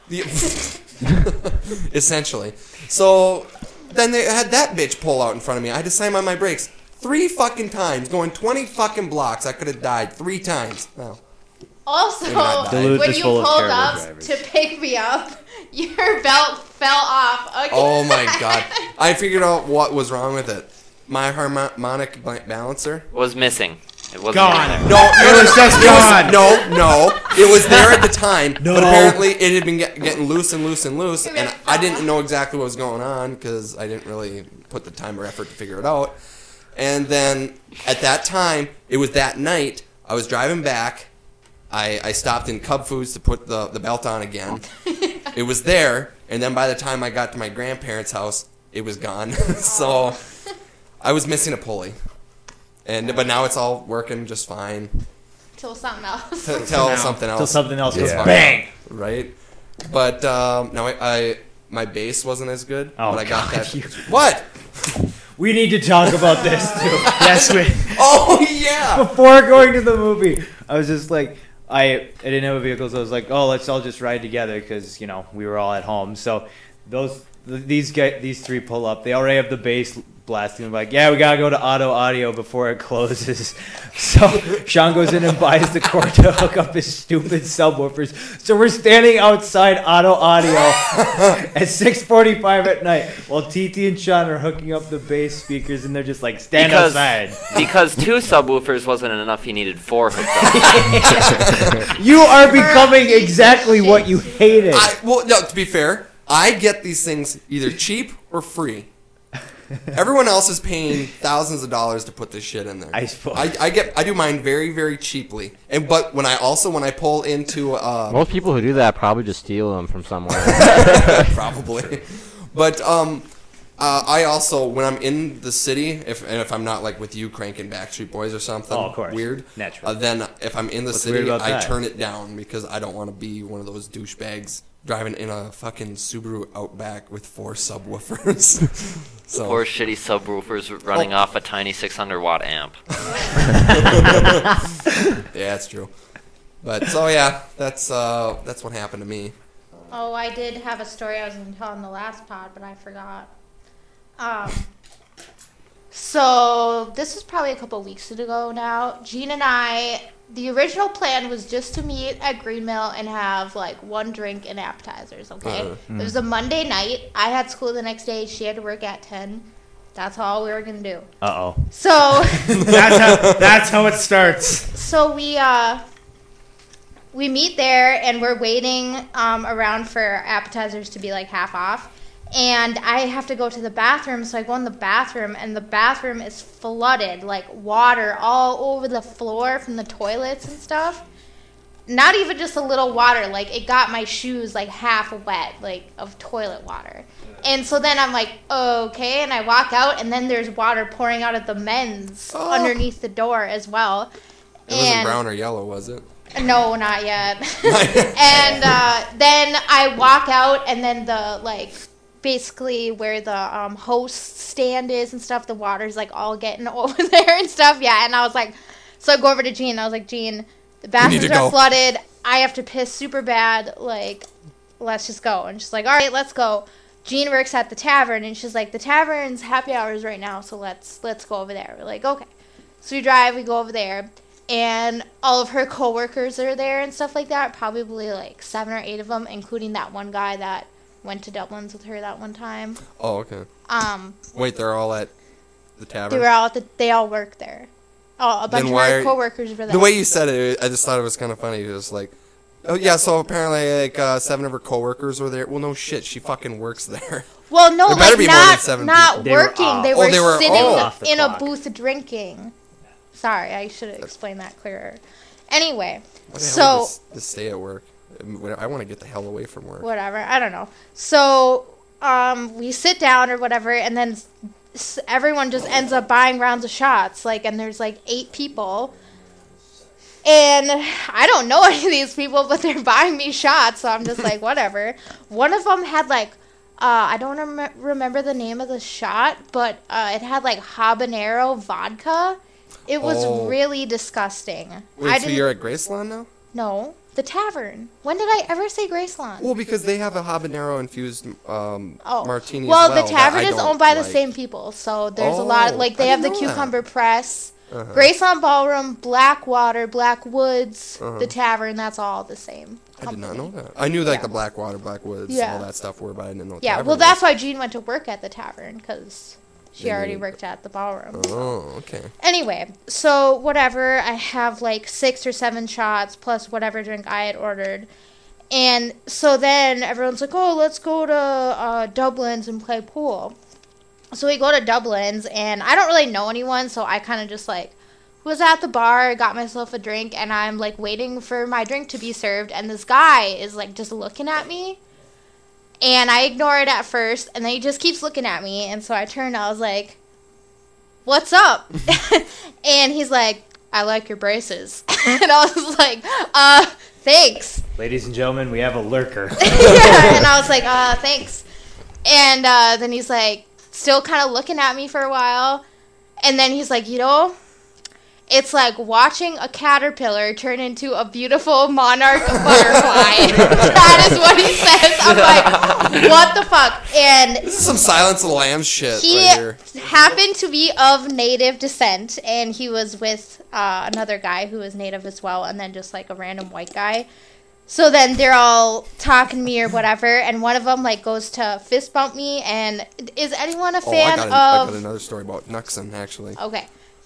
Essentially. So then they had that bitch pull out in front of me. I had to slam on my brakes 3 fucking times, going 20 fucking blocks. I could have died 3 times. No. Also, Duluth when is you full pulled of up drivers. to pick me up, your belt fell off again. Oh my god. I figured out what was wrong with it. My harmonic balancer Was missing. It wasn't Gone. in there. No, It was just gone. No. It was there at the time, No. but apparently it had been getting loose, and It I didn't know exactly what was going on because I didn't really put the time or effort to figure it out. And then at that time, it was that night, I was driving back. I stopped in Cub Foods to put the belt on again. It was there, and then by the time I got to my grandparents' house, it was gone. So I was missing a pulley. But now it's all working just fine. Till something else. Till something else. Till something else goes Yeah. bang. Right? But no, my bass wasn't as good. Oh, but I got God, that. you- What? We need to talk about this too. Yes, we. Oh yeah. Before going to the movie, I was just like, I didn't have a vehicle, so I was like, oh, let's all just ride together because we were all at home. So these 3 pull up. They already have the bass blasting. I'm like, yeah, we gotta go to Auto Audio before it closes. So Sean goes in and buys the cord to hook up his stupid subwoofers. So we're standing outside Auto Audio at 6:45 at night while TT and Sean are hooking up the bass speakers, and they're just like, stand outside. Because 2 subwoofers wasn't enough, he needed 4 hooked up. You are becoming exactly what you hated. Well, no. To be fair, I get these things either cheap or free. Everyone else is paying thousands of dollars to put this shit in there. I suppose. I do mine very, very cheaply. But when I pull into Most people who do that probably just steal them from somewhere. probably. But I also, when I'm in the city, if I'm not like with you cranking Backstreet Boys or something Oh, of course. weird, Naturally. then if I'm in the What's weird city, about I that? turn it down because I don't want to be one of those douchebags driving in a fucking Subaru Outback with 4 subwoofers. So 4 shitty subwoofers running off a tiny 600-watt amp. yeah, that's true. But so yeah, that's what happened to me. Oh, I did have a story I was going to tell in the last pod, but I forgot. So this was probably a couple weeks ago now. Jean and I, the original plan was just to meet at Green Mill and have like 1 drink and appetizers, okay? It was a Monday night. I had school the next day. She had to work at 10. That's all we were going to do. Uh-oh. So That's how it starts. So we meet there and we're waiting around for appetizers to be like half off, and I have to go to the bathroom. So I go in the bathroom and the bathroom is flooded, like water all over the floor from the toilets and stuff. Not even just a little water, like it got my shoes like half wet, like of toilet water. And so then I'm like, okay, and I walk out and then there's water pouring out of the men's underneath the door as well. It wasn't brown or yellow, was it? No, not yet. And then I walk out, and then the basically where the host stand is and stuff, the water's like all getting over there and stuff. Yeah, and I was like, so I go over to Jean. I was like, Jean, the bathrooms are flooded. I have to piss super bad. Like, let's just go. And she's like, all right, let's go. Jean works at the tavern, and she's like, the tavern's happy hours right now, so let's go over there. We're like, okay. So we drive, we go over there. And all of her coworkers are there and stuff like that. Probably like 7 or 8 of them, including that one guy that went to Dublin's with her that one time. Oh, okay. Wait, they're all at the tavern? They all work there. Oh, a bunch of her coworkers were there. The way you said it, I just thought it was kind of funny. It was like, Oh yeah, so apparently like 7 of her coworkers were there. Well, no shit, she fucking works there. Well, no, There better like be more than 7 not people. They were working. off. They Oh, were, they were sitting off the in a clock. booth drinking. Sorry, I should have explained that clearer. Anyway, What the hell so is this stay at work? I want to get the hell away from work. whatever, I don't know. So we sit down or whatever, and then everyone just ends up buying rounds of shots. Like, and there's like 8 people. And I don't know any of these people, but they're buying me shots, so I'm just like, whatever. One of them had like, I don't remember the name of the shot, but it had like habanero vodka. It was Oh. really disgusting. Wait, so you're at Graceland now? No, the tavern. When did I ever say Graceland? Well, because they have a habanero infused martini. Well, as the well, tavern that I is don't owned by the like. same people, so there's a lot. Oh, Like they I have the didn't know that. Cucumber Press, Uh-huh. Graceland Ballroom, Blackwater, Blackwoods, the tavern. That's all the same. I did not company. know that. I knew like Yeah. the Blackwater, Blackwoods, Yeah. all that stuff were, but I didn't know. Yeah, tavern well, was. that's why Jean went to work at the tavern, because she They already knew. worked at the ballroom. Oh, okay. Anyway, so whatever, I have like 6 or 7 shots plus whatever drink I had ordered. And so then everyone's like, oh, let's go to Dublin's and play pool. So we go to Dublin's, and I don't really know anyone, so I kind of just like was at the bar, got myself a drink, and I'm like waiting for my drink to be served, and this guy is like just looking at me. And I ignore it at first, and then he just keeps looking at me, and so I turned, I was like, what's up? And he's like, I like your braces. And I was like, thanks. Ladies and gentlemen, we have a lurker. Yeah, and I was like, thanks. And then he's like, still kind of looking at me for a while. And then he's like, you know, it's like watching a caterpillar turn into a beautiful monarch butterfly. That is what he says. I'm like, what the fuck? And This is some Silence of the Lambs shit he right here. happened to be of native descent, and he was with another guy who was native as well, and then just like a random white guy. So then they're all talking to me or whatever, and one of them like goes to fist bump me. And is anyone a Oh, fan I got of? another story about Nuxon actually. Okay,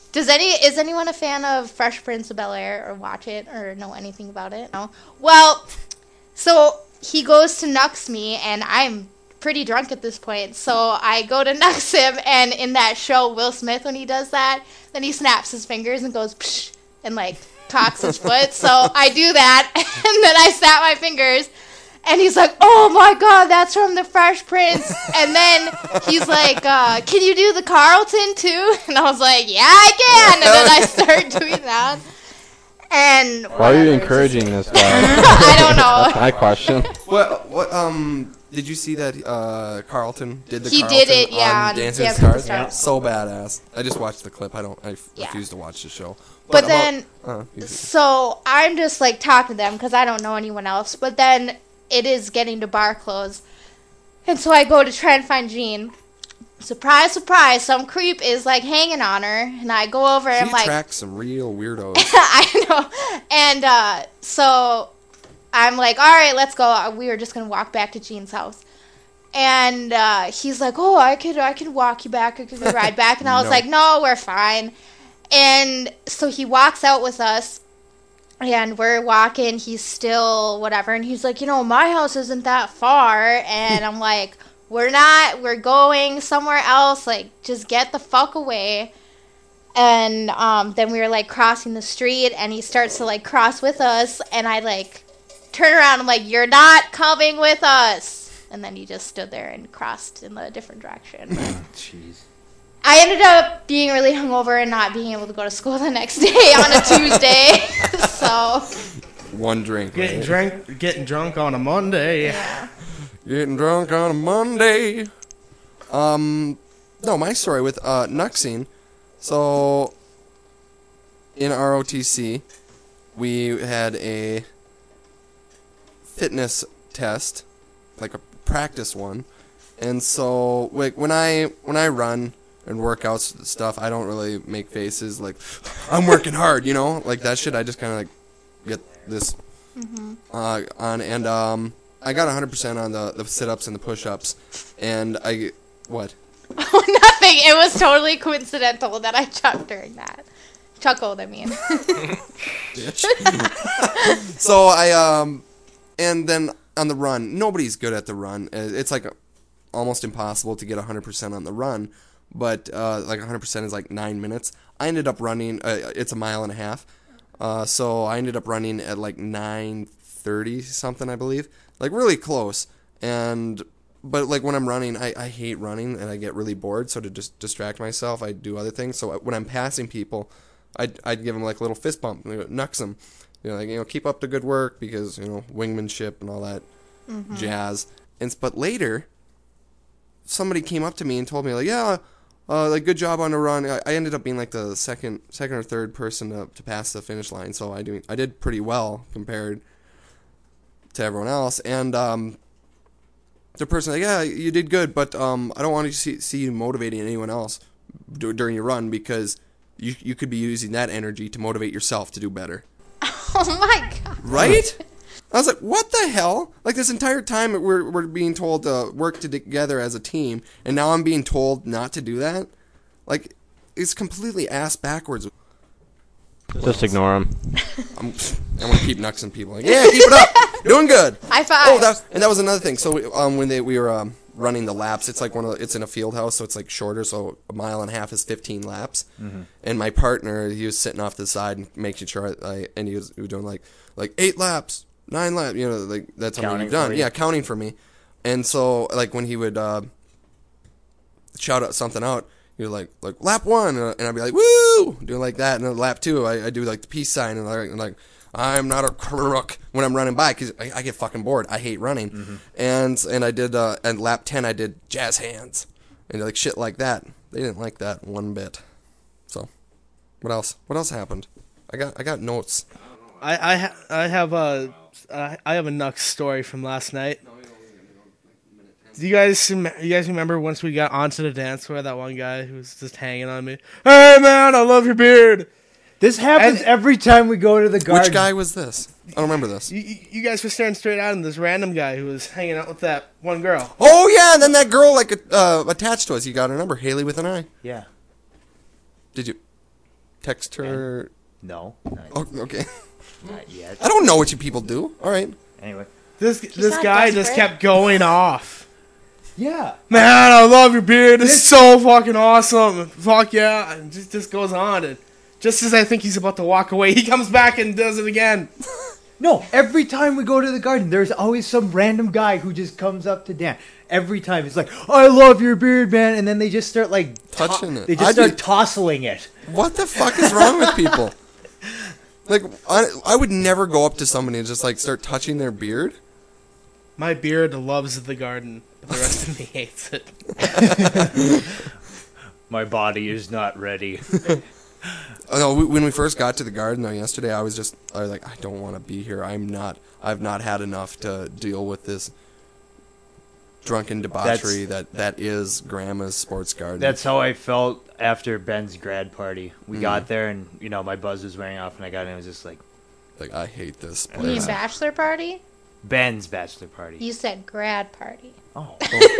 is anyone a fan of Fresh Prince of Bel-Air or watch it or know anything about it? No. Well, so he goes to Nux me, and I'm pretty drunk at this point, so I go to Nux him, and in that show, Will Smith, when he does that, then he snaps his fingers and goes psh, and like cocks his foot. So I do that, and then I snap my fingers, and he's like, oh my god, that's from the Fresh Prince. And then he's like, can you do the Carlton too? And I was like, yeah, I can. And then I start doing that. And Why are you whatever, encouraging this guy? I don't know. That's my question. What did you see that Carlton did the He Carlton did it, yeah, on on Dancing with Dancing with the the Stars? Stars. So badass. I just watched the clip. I Yeah. refuse to watch the show. But about- then, so I'm just like talking to them because I don't know anyone else. But then it is getting to bar close. And so I go to try and find Jean. Surprise, surprise, some creep is like hanging on her. And I go over and she I'm like, attracts some real weirdos. I know. And so I'm like, all right, let's go. We were just going to walk back to Jean's house. And he's like, oh, I could walk you back. I could ride back. And I was No. like, no, we're fine. And so he walks out with us. And we're walking. He's still whatever. And he's like, you know, my house isn't that far. And I'm like, we're not. We're going somewhere else. Like, just get the fuck away. And then we were like crossing the street, and he starts to like cross with us, and I like turn around. I'm like, "You're not coming with us." And then he just stood there and crossed in a different direction. Jeez. I ended up being really hungover and not being able to go to school the next day on a Tuesday. So One drink. right? Getting drunk on a Monday. yeah. Getting drunk on a Monday. No, my story with Nuxing. So in ROTC, we had a fitness test, like a practice one, and so like when I run and workouts and stuff, I don't really make faces like I'm working hard, you know, like that shit. I just kind of like get this on, and I got 100% on the sit-ups and the push-ups, and what? Nothing. It was totally coincidental that I jumped during that. Chuckled, I mean. Bitch. So and then on the run, nobody's good at the run. It's like almost impossible to get 100% on the run, but like 100% is like 9 minutes. I ended up running, it's a mile and a half, so I ended up running at like 9:30 something, I believe, like really close. But like when I'm running, I hate running and I get really bored, so to just distract myself, I do other things. So when I'm passing people, I'd give them like a little fist bump, nux them, keep up the good work, because wingmanship and all that jazz. But later, somebody came up to me and told me like, yeah, like good job on the run. I ended up being like the second or third person to pass the finish line, so I did pretty well compared to everyone else. And the person like, yeah, you did good, but I don't want to see you motivating anyone else during your run, because you could be using that energy to motivate yourself to do better. Oh my god. Right? I was like, what the hell? Like, this entire time we're being told to work together as a team, and now I'm being told not to do that? Like, it's completely ass backwards. Just ignore him. I'm going to keep nuxing people. Like, yeah, keep it up. Doing good. High five. Oh, that was another thing. So when we were running the laps, it's like it's in a field house, so it's like shorter, so a mile and a half is 15 laps. Mm-hmm. And my partner, he was sitting off to the side and making sure and he was doing like 8 laps, 9 laps, like that's how many you've done. Yeah, counting for me. And so like when he would shout out something out, he was like lap 1, and I'd be like, woo, doing like that. And then lap 2, I do like the peace sign, and like I'm not a crook when I'm running by, because I get fucking bored. I hate running. Mm-hmm. And I did, and lap 10 I did jazz hands and like shit like that. They didn't like that one bit. So, what else? What else happened? I got notes. I have a Nux story from last night. Do you guys remember once we got onto the dance floor, that one guy who was just hanging on me? Hey man, I love your beard. This happens every time we go to the garden. Which guy was this? I don't remember this. You guys were staring straight at him. This random guy who was hanging out with that one girl. Oh yeah, and then that girl like attached to us. You got her number, Haley with an I. Yeah. Did you text her? No. Oh, okay. Not yet. I don't know what you people do. All right. Anyway, this guy just kept going off. Yeah. Man, I love your beard. It's so fucking awesome. Fuck yeah. And just goes on. And just as I think he's about to walk away, he comes back and does it again. No, every time we go to the garden, there's always some random guy who just comes up to Dan. Every time. It's like, I love your beard, man. And then they just start like touching it. They just start tossling it. What the fuck is wrong with people? Like, I would never go up to somebody and just like start touching their beard. My beard loves the garden. The rest of me hates it. My body is not ready. No, when we first got to the garden though yesterday, I was like, I don't want to be here. I've not had enough to deal with this drunken debauchery that is Grandma's sports garden. That's how I felt after Ben's grad party. We got there and my buzz was wearing off, and I got in and was just like I hate this place. You mean bachelor party? Ben's bachelor party. You said grad party. Oh.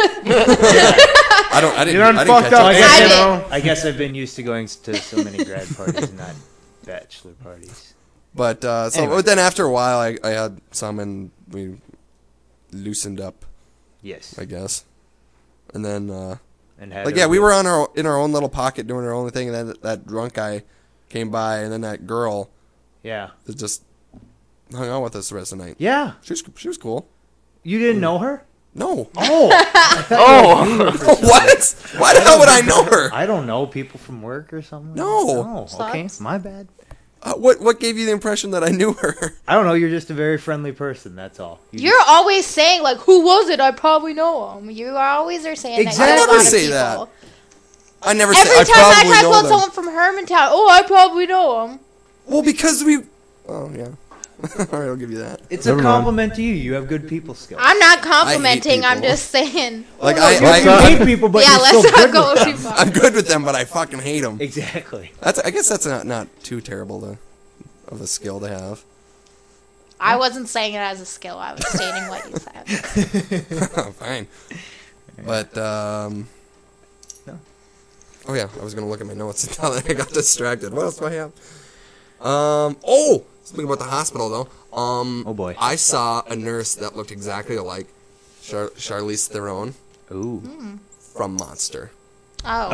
I didn't catch up. I guess I've been used to going to so many grad parties, not bachelor parties. But Anyway. But then after a while, I had some and we loosened up. Yes. I guess. And then we were in our own little pocket doing our own thing, and then that drunk guy came by, and then that girl. Yeah. That just hung out with us the rest of the night. Yeah. She was cool. You didn't know her? No. Oh. What? Why the hell would I know her? I don't know. People from work or something? No. Oh, okay. My bad. What gave you the impression that I knew her? I don't know. You're just a very friendly person. That's all. You're always saying, like, who was it? I probably know him. You always are saying that. I never say that. I never say Every I time probably I talk know about them. someone from Hermantown, oh, I probably know him. Well, because we... Oh, yeah. All right, I'll give you that. It's a compliment to you. You have good people skills. I'm not complimenting. I'm people. just saying. Like, you hate people, but yeah, you're let's still not good go with too them. far. I'm good with them, but I fucking hate them. Exactly. I guess that's not too terrible of a skill to have. I wasn't saying it as a skill. I was stating what you said. Fine. But, Oh yeah, I was gonna look at my notes until I got distracted. What else do I have? Speaking about the hospital though. Oh boy. I saw a nurse that looked exactly like Charlize Theron. Ooh. From Monster. Oh.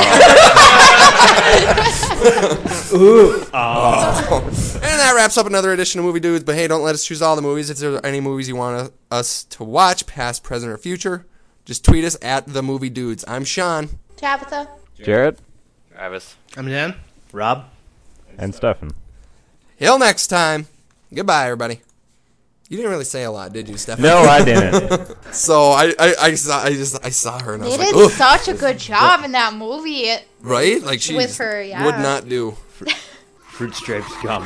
And that wraps up another edition of Movie Dudes. But hey, don't let us choose all the movies. If there are any movies you want us to watch, past, present, or future, just tweet us at The Movie Dudes. I'm Sean. Tabitha. Jared. Travis. I'm Dan. Rob. And Stefan. Till next time. Goodbye, everybody. You didn't really say a lot, did you, Stefan? No, I didn't. So I saw her and I was They like, did such a good job in that movie. Right? Like she With her, yeah. would not do. Fruit stripes gum.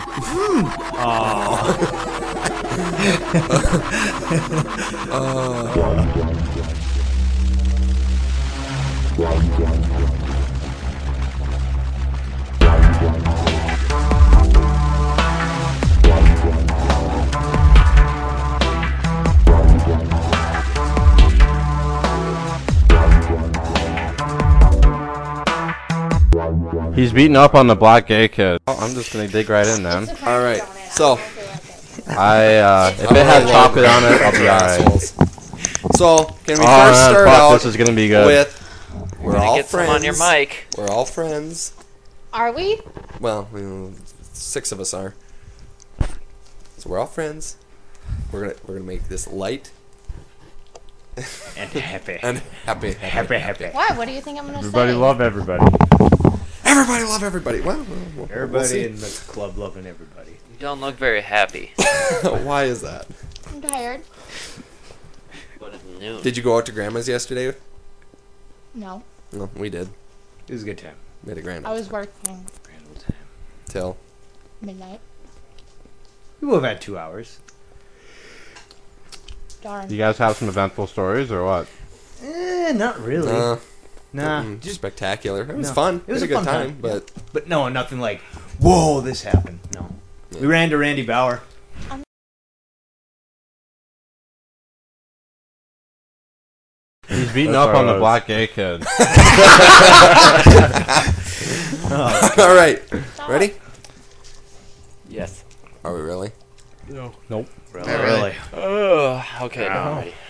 He's beating up on the black gay kid. Oh, I'm just gonna dig right in then. All right. So if it has chocolate on it, I'll be alright. So can we Oh, first man, start fuck, out this is gonna be good. with we're all Get some friends. on your mic. We're all friends. Are we? Well, 6 of us are. So we're all friends. We're gonna make this light And happy. and happy. Happy. Why? What do you think I'm gonna Everybody say? love everybody. Everybody love everybody. Well, we'll Everybody see. in the club loving everybody. You don't look very happy. Why is that? I'm tired. But it's noon. Did you go out to Grandma's yesterday? No, No, we did. It was a good time. We had a grand I was working Grand old time. till. midnight. We will have had 2 hours. Darn. You guys have some eventful stories or what? Not really. Nah. Nothing spectacular. It was No. fun. It was a a good fun time, time, but But no, nothing like, whoa, this happened. No. We ran to Randy Bauer. He's beating That's up on the ours. black gay kid. all right. Ready? Yes. Are we really? Nope. Really? Okay, now I'm ready.